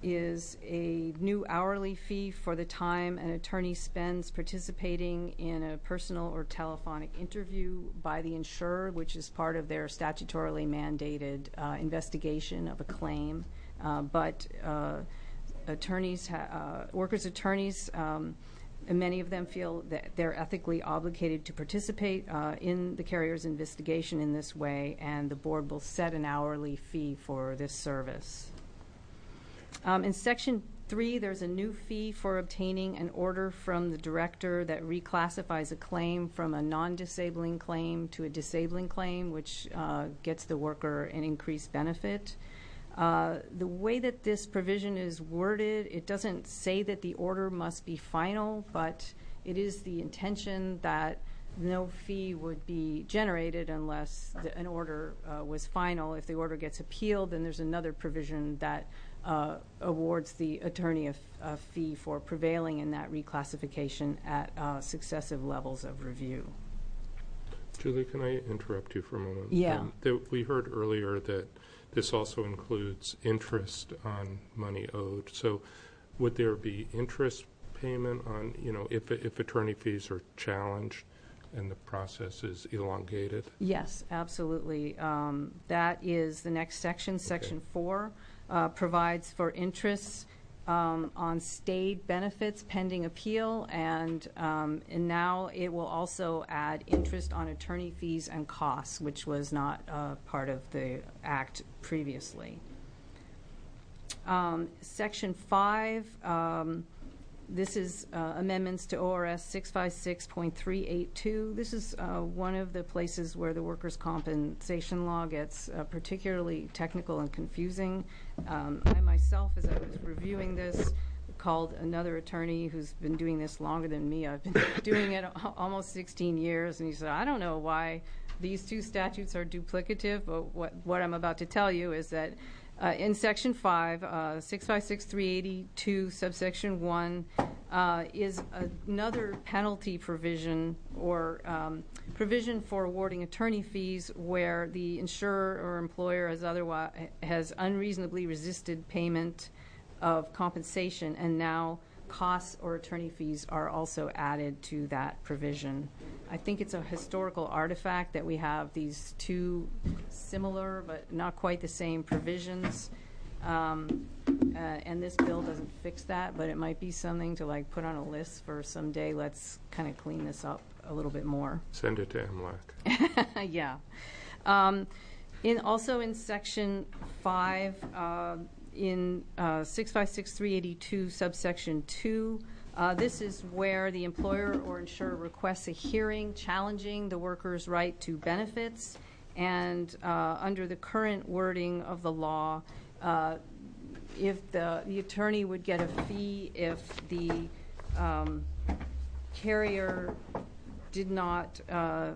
is a new hourly fee for the time an attorney spends participating in a personal or telephonic interview by the insurer, which is part of their statutorily mandated uh, investigation of a claim. Uh, but uh, attorneys, ha- uh, workers' attorneys, um, and many of them feel that they're ethically obligated to participate uh, in the carrier's investigation in this way, and the board will set an hourly fee for this service. Um, in Section three, there's a new fee for obtaining an order from the director that reclassifies a claim from a non-disabling claim to a disabling claim, which uh, gets the worker an increased benefit. Uh, the way that this provision is worded, it doesn't say that the order must be final, but it is the intention that no fee would be generated unless the, an order uh, was final. If the order gets appealed, then there's another provision that uh, awards the attorney a, f- a fee for prevailing in that reclassification at uh, successive levels of review. Julie, can I interrupt you for a moment? Yeah. Um, that we heard earlier that this also includes interest on money owed. So would there be interest payment on, you know, if if attorney fees are challenged and the process is elongated? Yes, absolutely. Um, that is the next section, Section okay. four, uh, provides for interest um, on stayed benefits pending appeal, and um, and now it will also add interest on attorney fees and costs, which was not uh, part of the Act previously. Um, Section five, um, this is uh, amendments to O R S six fifty-six point three eighty-two. This is uh, one of the places where the workers' compensation law gets uh, particularly technical and confusing. Um, I myself, as I was reviewing this, called another attorney who's been doing this longer than me. I've been doing it almost sixteen years, and he said, I don't know why these two statutes are duplicative, but what, what I'm about to tell you is that Uh, in Section five, uh, six fifty-six three eighty-two, subsection one, uh, is another penalty provision or um, provision for awarding attorney fees where the insurer or employer has otherwise has unreasonably resisted payment of compensation, and now costs or attorney fees are also added to that provision. I think it's a historical artifact that we have these two similar but not quite the same provisions, um, uh, and this bill doesn't fix that, but it might be something to like put on a list for someday. Let's kind of clean this up a little bit more. Send it to M L A C. Yeah. Um, in also in Section five, uh, in uh, six fifty-six three eighty-two, subsection two, Uh, this is where the employer or insurer requests a hearing challenging the worker's right to benefits, and uh, under the current wording of the law, uh, if the, the attorney would get a fee if the um, carrier did not, uh,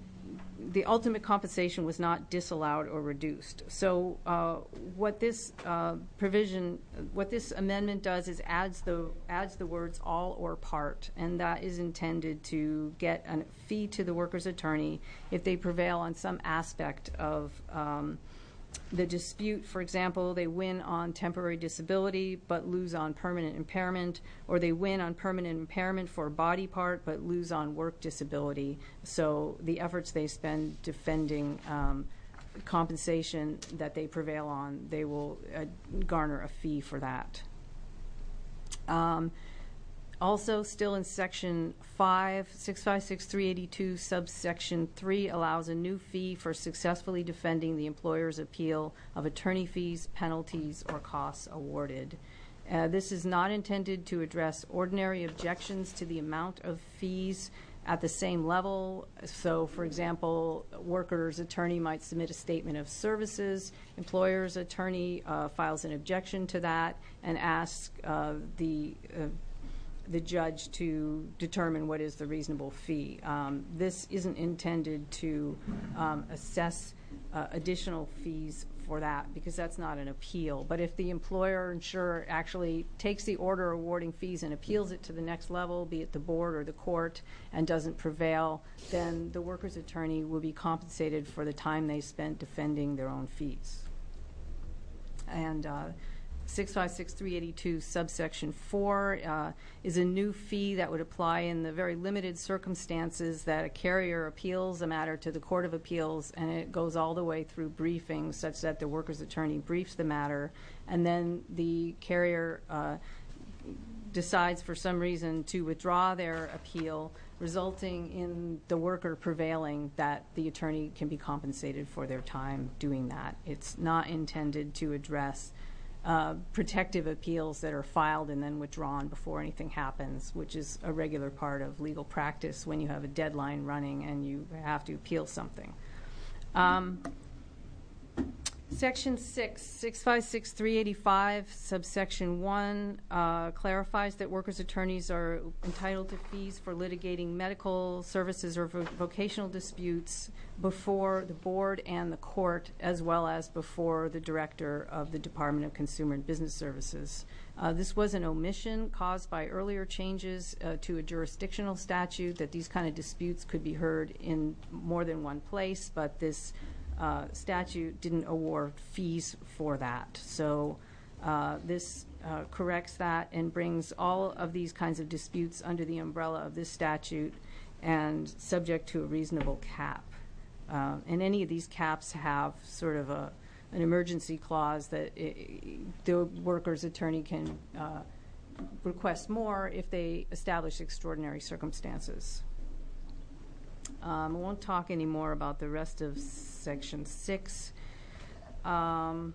the ultimate compensation was not disallowed or reduced. So uh, what this uh, provision, what this amendment does is adds the adds the words all or part, and that is intended to get a fee to the worker's attorney if they prevail on some aspect of um, the dispute. For example, they win on temporary disability but lose on permanent impairment, or they win on permanent impairment for a body part but lose on work disability. So the efforts they spend defending um, compensation that they prevail on, they will uh, garner a fee for that. Um, Also, still in Section five, six fifty-six three eighty-two, subsection three allows a new fee for successfully defending the employer's appeal of attorney fees, penalties, or costs awarded. Uh, this is not intended to address ordinary objections to the amount of fees at the same level. So, for example, worker's attorney might submit a statement of services. Employer's attorney uh, files an objection to that and asks uh, the uh, the judge to determine what is the reasonable fee. Um, this isn't intended to um, assess uh, additional fees for that, because that's not an appeal. But if the employer or insurer actually takes the order awarding fees and appeals it to the next level, be it the board or the court, and doesn't prevail, then the worker's attorney will be compensated for the time they spent defending their own fees. And uh, six five six three eighty-two subsection four uh, is a new fee that would apply in the very limited circumstances that a carrier appeals a matter to the Court of Appeals, and it goes all the way through briefing such that the workers' attorney briefs the matter, and then the carrier uh, decides for some reason to withdraw their appeal, resulting in the worker prevailing, that the attorney can be compensated for their time doing that. It's not intended to address uh, protective appeals that are filed and then withdrawn before anything happens, which is a regular part of legal practice when you have a deadline running and you have to appeal something. Um, Section six, six five six three eighty-five, subsection one, uh, clarifies that workers' attorneys are entitled to fees for litigating medical services or vo- vocational disputes before the board and the court, as well as before the director of the Department of Consumer and Business Services. Uh, this was an omission caused by earlier changes uh, to a jurisdictional statute that these kind of disputes could be heard in more than one place, but this Uh, statute didn't award fees for that. So uh, this uh, corrects that and brings all of these kinds of disputes under the umbrella of this statute and subject to a reasonable cap. Uh, and any of these caps have sort of a an emergency clause that it, the worker's attorney can uh, request more if they establish extraordinary circumstances. Um, I won't talk anymore about the rest of Section six. Um,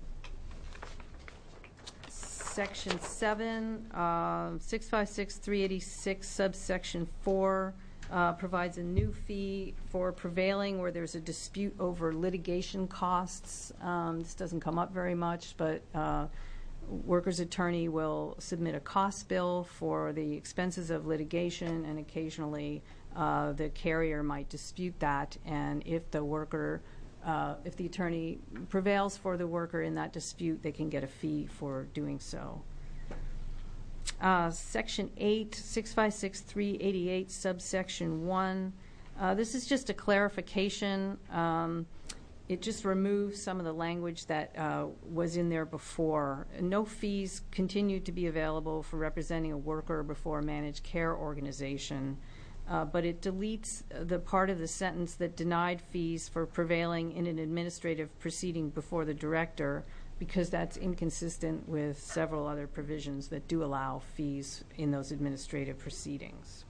Section seven, uh, six five six three eighty-six, subsection four, uh, provides a new fee for prevailing where there's a dispute over litigation costs. Um, this doesn't come up very much, but uh, worker's attorney will submit a cost bill for the expenses of litigation, and occasionally Uh, the carrier might dispute that, and if the worker, uh, if the attorney prevails for the worker in that dispute, they can get a fee for doing so. Uh, Section eight, six five six three eighty-eight, subsection one. Uh, this is just a clarification. Um, it just removes some of the language that uh, was in there before. No fees continue to be available for representing a worker before a managed care organization. Uh, but it deletes the part of the sentence that denied fees for prevailing in an administrative proceeding before the director, because that's inconsistent with several other provisions that do allow fees in those administrative proceedings.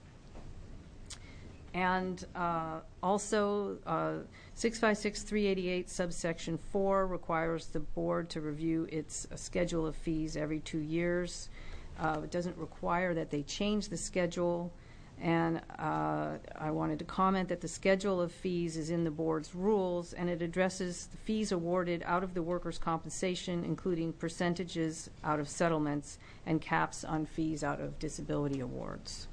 And uh, also, uh, six five six three eighty-eight subsection four requires the board to review its uh, schedule of fees every two years. Uh, it doesn't require that they change the schedule. And uh, I wanted to comment that the schedule of fees is in the board's rules, and it addresses the fees awarded out of the workers' compensation, including percentages out of settlements and caps on fees out of disability awards.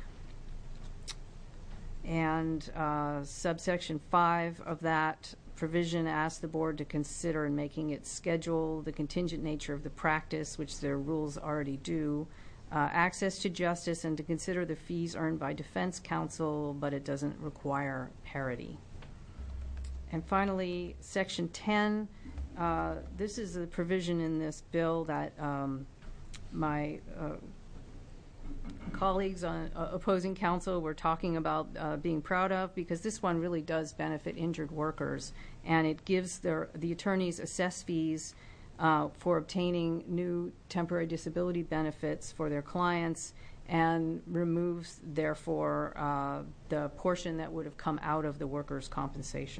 And uh, subsection five of that provision asks the board to consider in making its schedule the contingent nature of the practice, which their rules already do. Uh, access to justice, and to consider the fees earned by defense counsel, but it doesn't require parity. And finally, Section ten, uh, this is a provision in this bill that um, my uh, colleagues on uh, opposing counsel were talking about uh, being proud of, because this one really does benefit injured workers, and it gives their, the attorneys assess fees Uh, for obtaining new temporary disability benefits for their clients, and removes, therefore, uh, the portion that would have come out of the workers' compensation.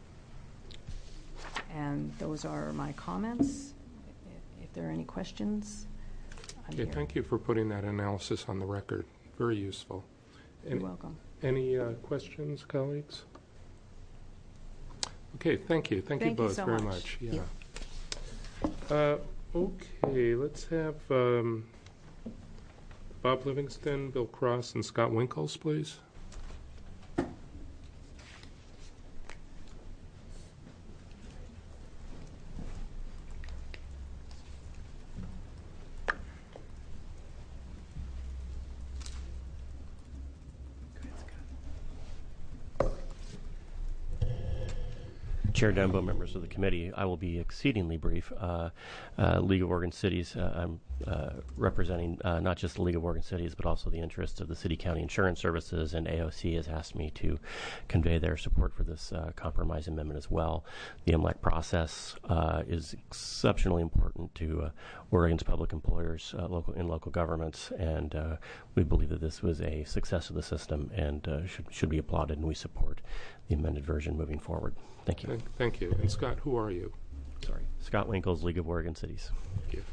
And those are my comments. If there are any questions, I'm okay, here. thank you for putting that analysis on the record. Very useful. You're any, welcome. Any uh, questions, colleagues? Okay, thank you. Thank, thank you both you so very much. much. Yeah. Uh, okay, let's have um, Bob Livingston, Bill Cross, and Scott Winkles, please. Chair Dembo, members of the committee, I will be exceedingly brief. Uh, uh, League of Oregon Cities, uh, I'm uh, representing uh, not just the League of Oregon Cities, but also the interests of the City County Insurance Services, and A O C has asked me to convey their support for this uh, compromise amendment as well. The M L A C process uh, is exceptionally important to uh, Oregon's public employers uh, local in local governments, and uh, we believe that this was a success of the system and uh, should, should be applauded, and we support the amended version moving forward. Thank you. Thank, thank you. And Scott, who are you? Sorry. Scott Winkles, League of Oregon Cities. Thank you.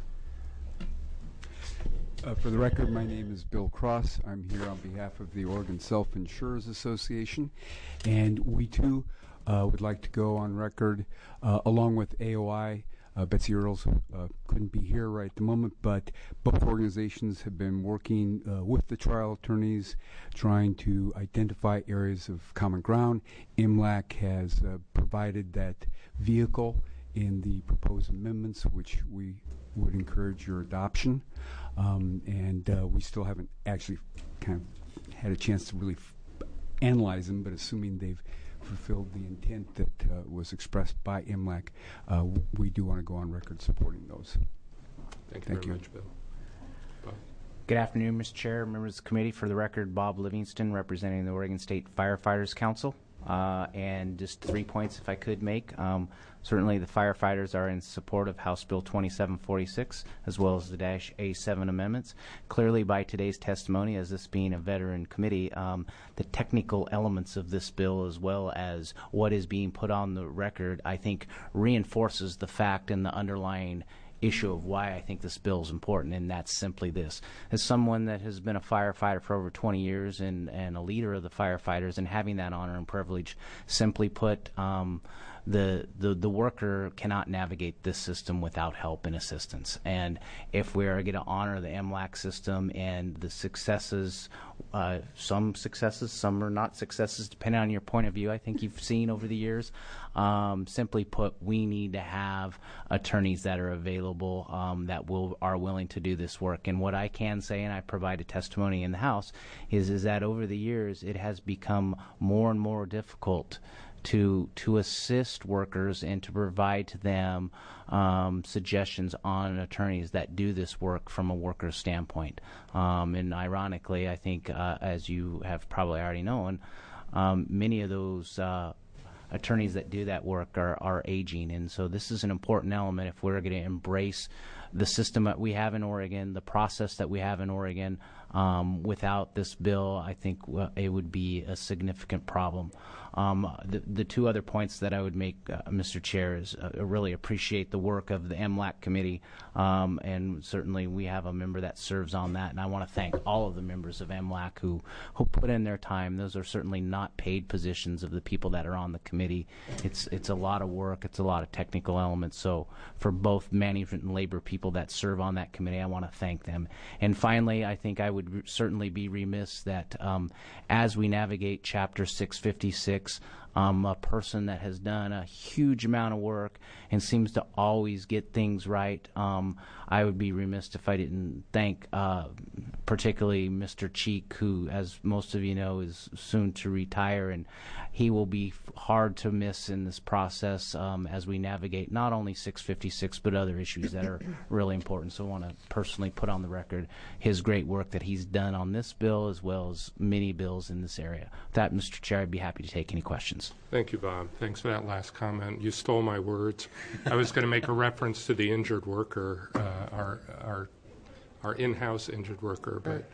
Uh, for the record, my name is Bill Cross. I'm here on behalf of the Oregon Self-Insurers Association, and we too uh, would like to go on record uh, along with A O I. Uh, Betsy Earls uh, couldn't be here right at the moment, but both organizations have been working uh, with the trial attorneys, trying to identify areas of common ground. M L A C has uh, provided that vehicle in the proposed amendments, which we would encourage your adoption. Um, and uh, we still haven't actually kind of had a chance to really f- analyze them, but assuming they've fulfilled the intent that uh, was expressed by M L A C, uh, w- we do want to go on record supporting those. Thank you Thank very you. much, Bill. Bob. Good afternoon, Mister Chair, members of the committee. For the record, Bob Livingston, representing the Oregon State Firefighters Council. Uh, and just three points, if I could make. Um, certainly, the firefighters are in support of House Bill twenty-seven forty-six, as well as the Dash A seven amendments. Clearly, by today's testimony, as this being a veteran committee, um, the technical elements of this bill, as well as what is being put on the record, I think reinforces the fact and the underlying issue of why I think this bill is important, and that's simply this. As someone that has been a firefighter for over twenty years and, and a leader of the firefighters, and having that honor and privilege, simply put, um, the, the the worker cannot navigate this system without help and assistance. And if we are going to honor the M L A C system and the successes, uh, some successes, some are not successes, depending on your point of view, I think you've seen over the years, um, simply put, we need to have attorneys that are available um, that will are willing to do this work. And what I can say, and I provided testimony in the House, is, is that over the years it has become more and more difficult to to assist workers and to provide to them um, suggestions on attorneys that do this work from a worker's standpoint. Um, and ironically, I think, uh, as you have probably already known, um, many of those uh, attorneys that do that work are, are aging. And so this is an important element if we're going to embrace the system that we have in Oregon, the process that we have in Oregon. Um, without this bill, I think uh, it would be a significant problem. Um, the, the two other points that I would make, uh, Mister Chair, is uh, I really appreciate the work of the M L A C committee, um, and certainly we have a member that serves on that, and I want to thank all of the members of M L A C who, who put in their time. Those are certainly not paid positions of the people that are on the committee. It's, it's a lot of work. It's a lot of technical elements. So for both management and labor people that serve on that committee, I want to thank them. And finally, I think I would re- certainly be remiss that um, as we navigate Chapter six fifty-six, Um, a person that has done a huge amount of work and seems to always get things right. Um, I would be remiss if I didn't thank uh, particularly Mister Cheek, who, as most of you know, is soon to retire, and he will be f- hard to miss in this process um, as we navigate not only six fifty-six but other issues that are really important. So I want to personally put on the record his great work that he's done on this bill as well as many bills in this area. With that, Mister Chair, I'd be happy to take any questions. Thank you, Bob. Thanks for that last comment. You stole my words. I was going to make a reference to the injured worker, uh, our our our in-house injured worker. But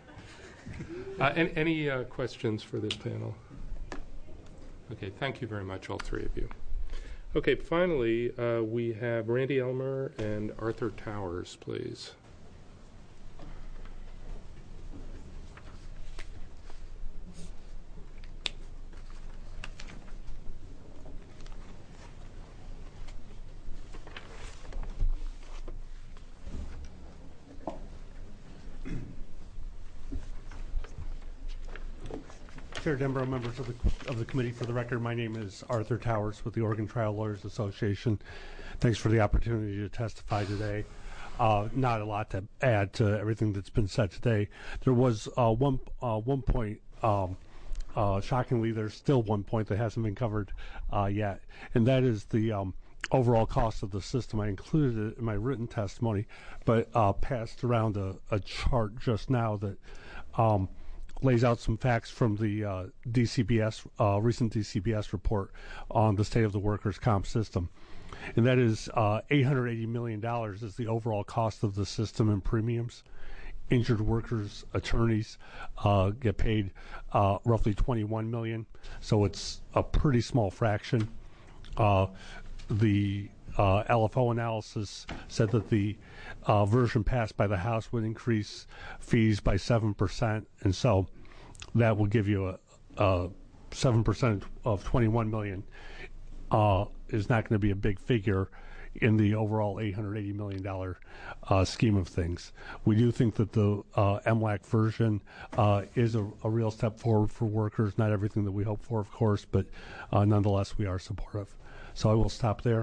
uh, any, any uh, questions for this panel? Okay, thank you very much, all three of you. Okay, finally, uh, we have Randy Elmer and Arthur Towers, please. Chair Denbrough, members of the of the committee, for the record, my name is Arthur Towers with the Oregon Trial Lawyers Association. Thanks for the opportunity to testify today. Uh, not a lot to add to everything that's been said today. There was uh, one uh, one point um, uh, shockingly, there's still one point that hasn't been covered uh, yet, and that is the um, overall cost of the system. I included it in my written testimony, but uh, passed around a, a chart just now that um, lays out some facts from the uh, D C B S, uh, recent D C B S report on the state of the workers' comp system. And that is uh, eight hundred eighty million dollars is the overall cost of the system in premiums. Injured workers, attorneys uh, get paid uh, roughly twenty-one million dollars, so it's a pretty small fraction. Uh, the uh, L F O analysis said that the uh, version passed by the House would increase fees by seven percent, and so that will give you a, a seven percent of twenty-one million dollars uh, is not going to be a big figure in the overall eight hundred eighty million dollars uh, scheme of things. We do think that the uh, M LAC version uh, is a, a real step forward for workers. Not everything that we hope for, of course, but uh, nonetheless we are supportive. So I will stop there.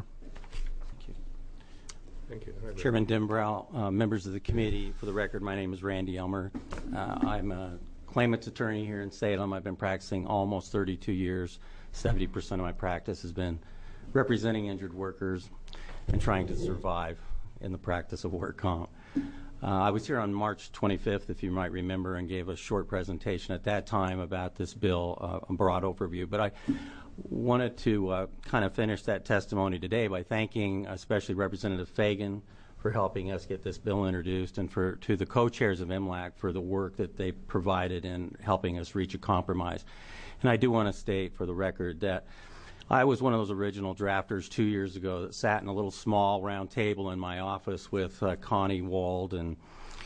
Thank you. Chairman Dembrow, uh, members of the committee, for the record, my name is Randy Elmer. Uh, I'm a claimant's attorney here in Salem. I've been practicing almost thirty-two years. seventy percent of my practice has been representing injured workers and trying to survive in the practice of work comp. Uh, I was here on March twenty-fifth, if you might remember, and gave a short presentation at that time about this bill, uh, a broad overview. But I wanted to uh, kind of finish that testimony today by thanking especially Representative Fagan for helping us get this bill introduced, and for to the co-chairs of M LAC for the work that they provided in helping us reach a compromise. And I do want to state for the record that I was one of those original drafters two years ago that sat in a little small round table in my office with uh, Connie Wald and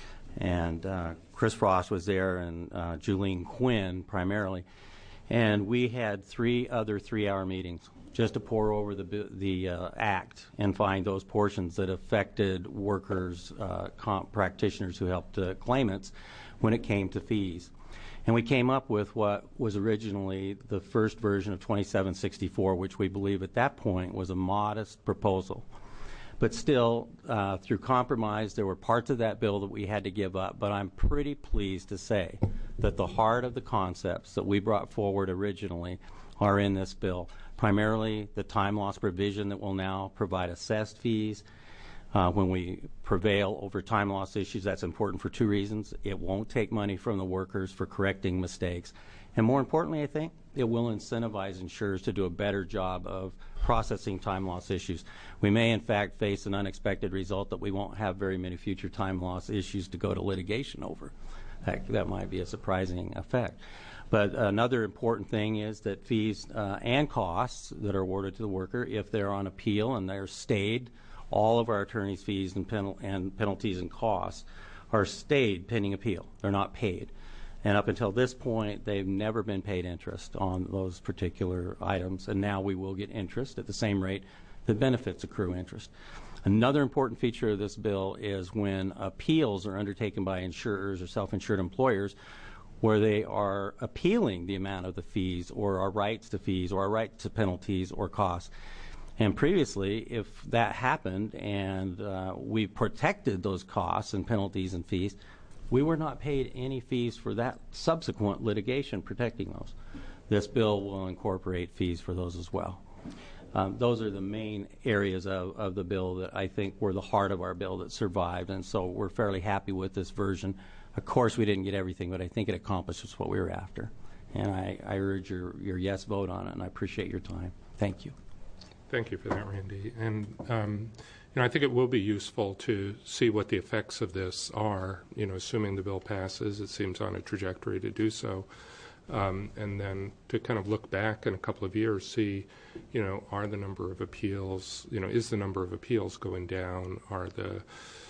and uh, Chris Frost was there, and uh, Julene Quinn primarily, and we had three other three-hour meetings just to pour over the the uh, act and find those portions that affected workers, uh, comp practitioners who helped uh, claimants when it came to fees. And we came up with what was originally the first version of twenty-seven sixty-four, which we believe at that point was a modest proposal. But still, uh, through compromise, there were parts of that bill that we had to give up. But I'm pretty pleased to say that the heart of the concepts that we brought forward originally are in this bill. Primarily the time loss provision that will now provide assessed fees. Uh, when we prevail over time loss issues, that's important for two reasons. It won't take money from the workers for correcting mistakes. And more importantly, I think, it will incentivize insurers to do a better job of processing time loss issues. We may, in fact, face an unexpected result that we won't have very many future time loss issues to go to litigation over. That, that might be a surprising effect. But another important thing is that fees uh, and costs that are awarded to the worker, if they're on appeal and they're stayed, all of our attorneys' fees and, penal and penalties and costs are stayed pending appeal. They're not paid. And up until this point, they've never been paid interest on those particular items, and now we will get interest at the same rate that benefits accrue interest. Another important feature of this bill is when appeals are undertaken by insurers or self-insured employers, where they are appealing the amount of the fees or our rights to fees or our right to penalties or costs. And previously, if that happened and uh, we protected those costs and penalties and fees, we were not paid any fees for that subsequent litigation protecting those. This bill will incorporate fees for those as well. Um, those are the main areas of, of the bill that I think were the heart of our bill that survived, and so we're fairly happy with this version. Of course, we didn't get everything, but I think it accomplishes what we were after. And I, I urge your, your yes vote on it, and I appreciate your time. Thank you. Thank you for that, Randy. And um, you know, I think it will be useful to see what the effects of this are. You know, assuming the bill passes, it seems on a trajectory to do so, um, and then to kind of look back in a couple of years, see, you know, are the number of appeals, you know, is the number of appeals going down? Are the,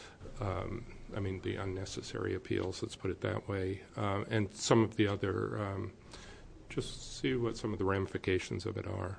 um, I mean, the unnecessary appeals? Let's put it that way, uh, and some of the other, um, just see what some of the ramifications of it are.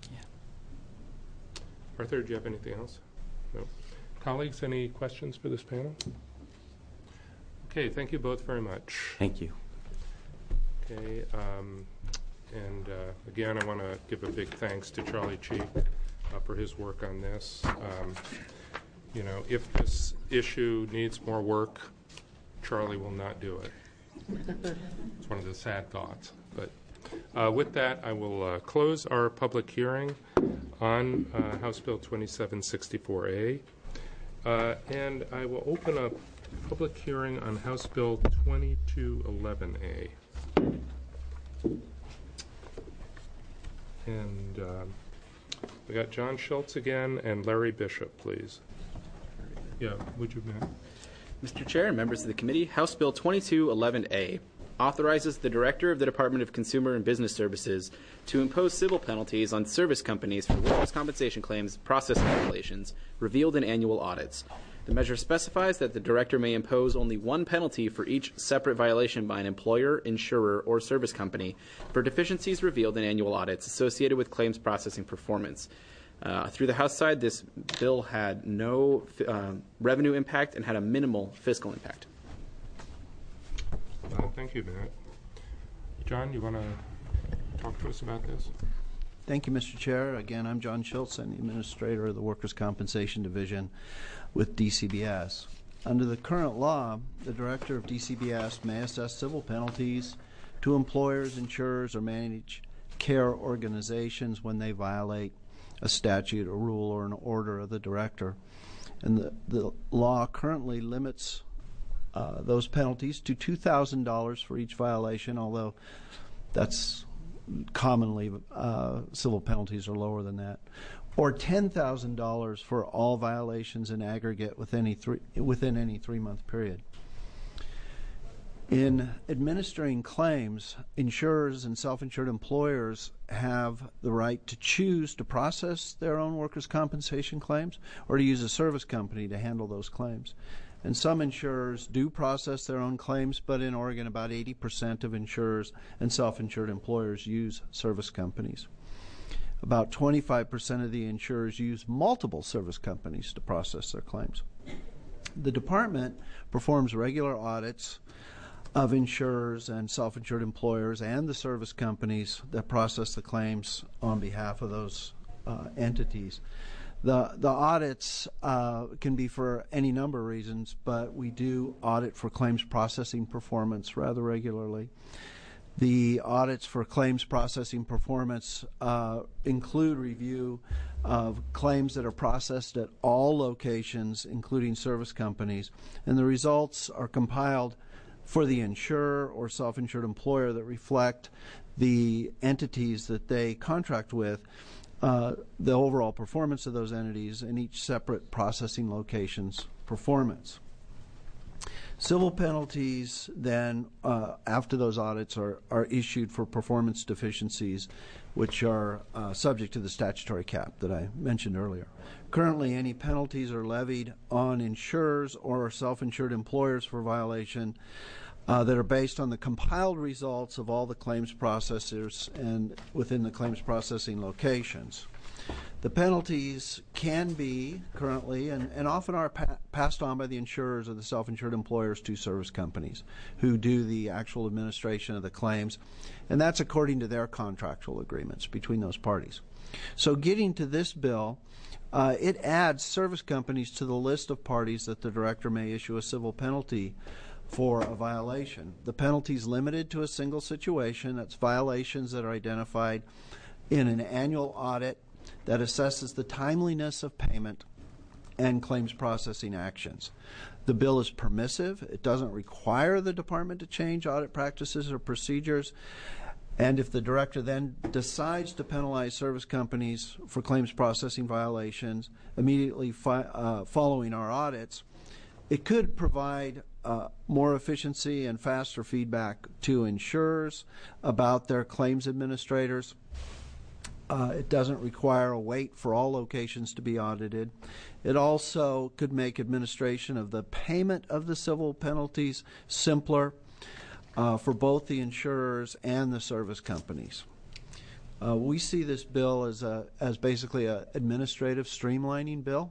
Arthur, do you have anything else? No. Colleagues, any questions for this panel? Okay, thank you both very much. Thank you. Okay, um, and uh, again, I want to give a big thanks to Charlie Cheek uh, for his work on this. Um, you know, if this issue needs more work, Charlie will not do it. It's one of the sad thoughts, but Uh, with that, I will uh, close our public hearing on uh, House Bill twenty-seven sixty-four A. Uh, and I will open a public hearing on House Bill twenty-two eleven A. And um, we got John Schultz again and Larry Bishop, please. Yeah, would you, Matt? Mister Chair and members of the committee, House Bill twenty-two eleven A authorizes the Director of the Department of Consumer and Business Services to impose civil penalties on service companies for workers' compensation claims processing violations revealed in annual audits. The measure specifies that the Director may impose only one penalty for each separate violation by an employer, insurer, or service company for deficiencies revealed in annual audits associated with claims processing performance. Uh, through the House side, this bill had no uh, revenue impact and had a minimal fiscal impact. Uh, thank you, Matt. John, you want to talk to us about this? Thank you, Mister Chair. Again, I'm John Schultz. I'm the Administrator of the Workers' Compensation Division with D C B S. Under the current law, the Director of D C B S may assess civil penalties to employers, insurers, or managed care organizations when they violate a statute, a rule, or an order of the Director. And the, the law currently limits uh, those penalties to two thousand dollars for each violation, although that's commonly uh, civil penalties are lower than that, or ten thousand dollars for all violations in aggregate within any three, within any three-month period. In administering claims, insurers and self-insured employers have the right to choose to process their own workers' compensation claims or to use a service company to handle those claims. And some insurers do process their own claims, but in Oregon, about eighty percent of insurers and self-insured employers use service companies. About twenty-five percent of the insurers use multiple service companies to process their claims. The department performs regular audits of insurers and self-insured employers and the service companies that process the claims on behalf of those uh, entities. The, the audits uh, can be for any number of reasons, but we do audit for claims processing performance rather regularly. The audits for claims processing performance uh, include review of claims that are processed at all locations, including service companies, and the results are compiled for the insurer or self-insured employer that reflect the entities that they contract with, uh, the overall performance of those entities, and each separate processing location's performance. Civil penalties then, uh, after those audits, are, are issued for performance deficiencies, which are uh, subject to the statutory cap that I mentioned earlier. Currently, any penalties are levied on insurers or self-insured employers for violation uh, that are based on the compiled results of all the claims processors and within the claims processing locations. The penalties can be currently and, and often are pa- passed on by the insurers or the self-insured employers to service companies who do the actual administration of the claims, and that's according to their contractual agreements between those parties. So getting to this bill, uh, it adds service companies to the list of parties that the director may issue a civil penalty for a violation. The penalty is limited to a single situation. That's violations that are identified in an annual audit that assesses the timeliness of payment and claims processing actions. The bill is permissive. It doesn't require the department to change audit practices or procedures. And if the director then decides to penalize service companies for claims processing violations immediately fi- uh, following our audits, it could provide uh, more efficiency and faster feedback to insurers about their claims administrators. Uh, it doesn't require a wait for all locations to be audited. It also could make administration of the payment of the civil penalties simpler uh, for both the insurers and the service companies. Uh, we see this bill as a, as basically an administrative streamlining bill.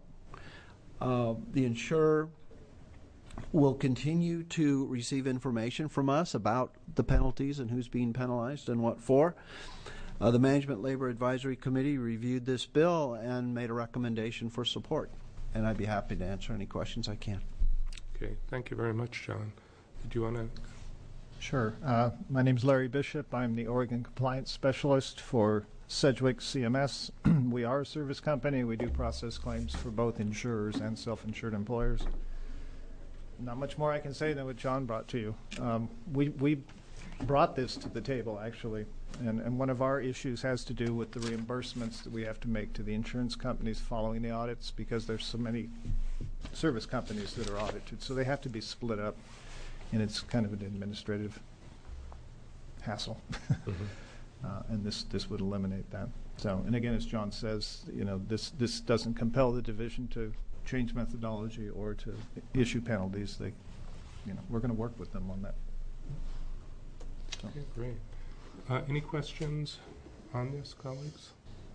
Uh, the insurer will continue to receive information from us about the penalties and who's being penalized and what for. Uh, the Management Labor Advisory Committee reviewed this bill and made a recommendation for support, and I'd be happy to answer any questions I can. Okay, thank you very much, John. Did you want to? Sure. Uh, my name is Larry Bishop. I'm the Oregon Compliance Specialist for Sedgwick C M S. We are a service company. We do process claims for both insurers and self-insured employers. Not much more I can say than what John brought to you. Um, we, we brought this to the table, actually, and, and one of our issues has to do with the reimbursements that we have to make to the insurance companies following the audits, because there's so many service companies that are audited, so they have to be split up, and it's kind of an administrative hassle. Mm-hmm. uh, and this, this would eliminate that. So, and again, as John says, you know, this, this doesn't compel the division to change methodology or to issue penalties. They, you know, we're going to work with them on that. So. Okay, great. Uh, any questions on this, colleagues?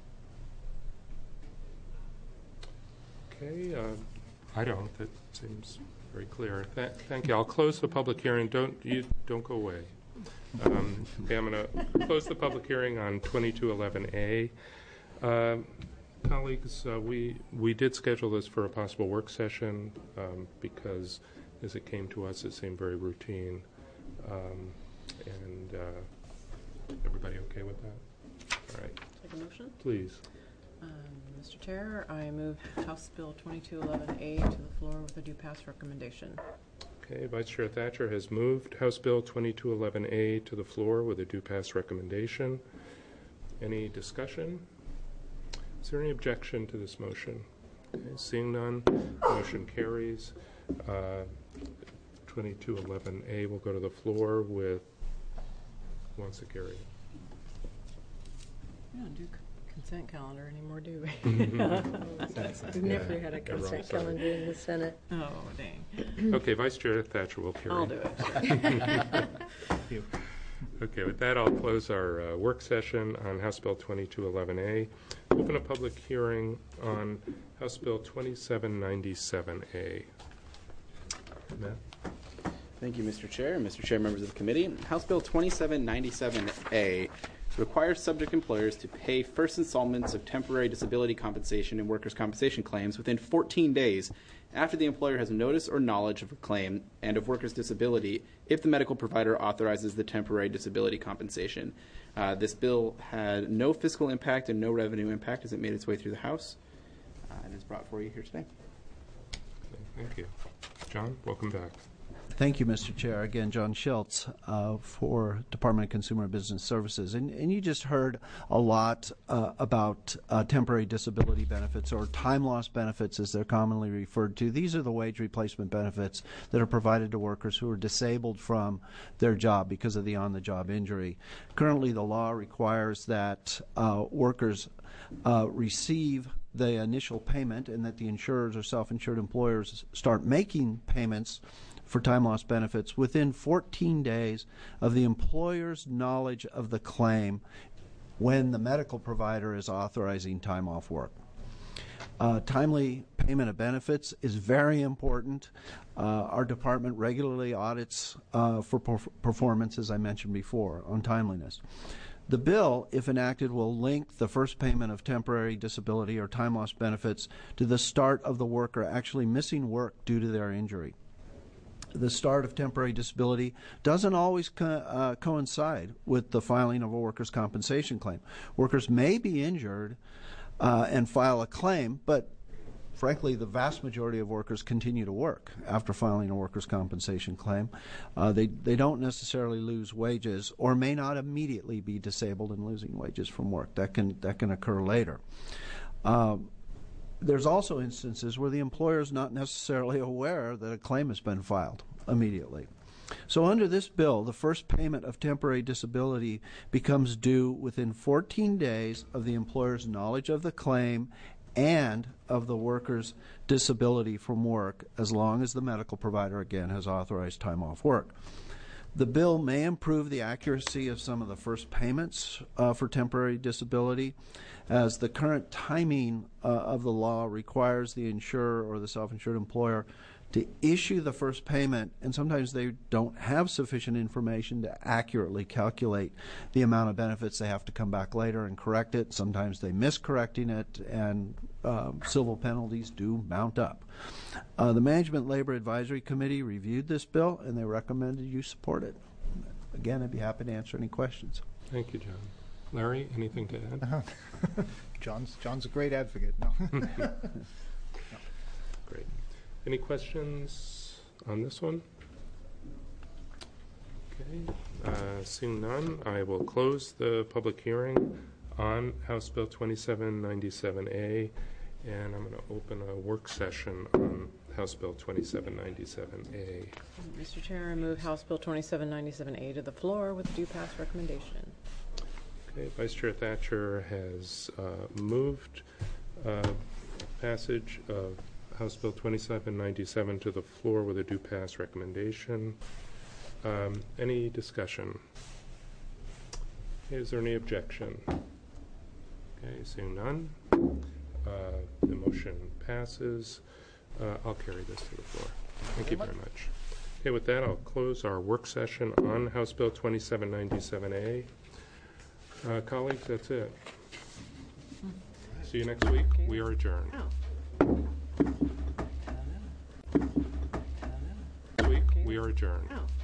Okay, uh, I don't. That seems very clear. Th thank you. I'll close the public hearing. Don't you don't go away. Um, okay, I'm going to close the public hearing on twenty-two eleven A. Uh, colleagues, uh, we we did schedule this for a possible work session um, because, as it came to us, it seemed very routine. Um, and uh, everybody okay with that? All right. Take a motion. Please. Um, Mister Chair, I move House Bill twenty-two eleven A to the floor with a due pass recommendation. Okay, Vice Chair Thatcher has moved House Bill twenty-two eleven A to the floor with a due pass recommendation. Any discussion? Is there any objection to this motion? Okay, seeing none, motion carries. Uh, twenty-two eleven A will go to the floor with, who wants to carry it? We don't do consent calendar anymore, do we? We've never had a consent calendar in the Senate. Oh, dang. Okay, Vice Chair Thatcher will carry. I'll do it. Thank you. Okay, with that, I'll close our uh, work session on House Bill twenty-two eleven A. Open a public hearing on House Bill twenty-seven ninety-seven A. Matt? Thank you, Mister Chair and Mister Chair, members of the committee. House Bill twenty-seven ninety-seven A requires subject employers to pay first installments of temporary disability compensation and workers' compensation claims within fourteen days after the employer has notice or knowledge of a claim and of workers' disability if the medical provider authorizes the temporary disability compensation. Uh, this bill had no fiscal impact and no revenue impact as it made its way through the House uh, and is brought for you here today. Thank you. John, welcome back. Thank you, Mister Chair. Again, John Schultz uh, for Department of Consumer Business Services. And, and you just heard a lot uh, about uh, temporary disability benefits, or time loss benefits as they're commonly referred to. These are the wage replacement benefits that are provided to workers who are disabled from their job because of the on-the-job injury. Currently, the law requires that uh, workers uh, receive the initial payment and that the insurers or self-insured employers start making payments for time loss benefits within fourteen days of the employer's knowledge of the claim when the medical provider is authorizing time off work. Uh, timely payment of benefits is very important. Uh, our department regularly audits uh, for perf performance, as I mentioned before, on timeliness. The bill, if enacted, will link the first payment of temporary disability or time loss benefits to the start of the worker actually missing work due to their injury. The start of temporary disability doesn't always co uh, coincide with the filing of a workers' compensation claim. Workers may be injured uh, and file a claim, but frankly, the vast majority of workers continue to work after filing a workers' compensation claim. Uh, they, they don't necessarily lose wages or may not immediately be disabled and losing wages from work. That can, that can occur later. Uh, There's also instances where the employer is not necessarily aware that a claim has been filed immediately. So under this bill, the first payment of temporary disability becomes due within fourteen days of the employer's knowledge of the claim and of the worker's disability from work, as long as the medical provider, again, has authorized time off work. The bill may improve the accuracy of some of the first payments uh, for temporary disability, as the current timing uh, of the law requires the insurer or the self-insured employer to issue the first payment, and sometimes they don't have sufficient information to accurately calculate the amount of benefits. They have to come back later and correct it. Sometimes they miss correcting it, and uh, civil penalties do mount up. Uh, the Management Labor Advisory Committee reviewed this bill, and they recommended you support it. again, I'd be happy to answer any questions. Thank you, John. Larry, anything to add? Uh-huh. John's John's a great advocate. No. No. Great. Any questions on this one? Okay. Uh, seeing none, I will close the public hearing on House Bill twenty-seven ninety-seven A, and I'm going to open a work session on House Bill twenty-seven ninety-seven A. Mister Chair, I move House Bill twenty-seven ninety-seven A to the floor with a due pass recommendation. Okay, Vice Chair Thatcher has uh, moved uh, passage of House Bill twenty-seven ninety-seven to the floor with a due pass recommendation. Um, any discussion? Is there any objection? Okay, seeing none, uh, the motion passes. Uh, I'll carry this to the floor. Thank you very much. Okay, with that, I'll close our work session on House Bill twenty-seven ninety-seven A. Uh, colleagues, that's it. See you next week. We are adjourned. Next week, we are adjourned.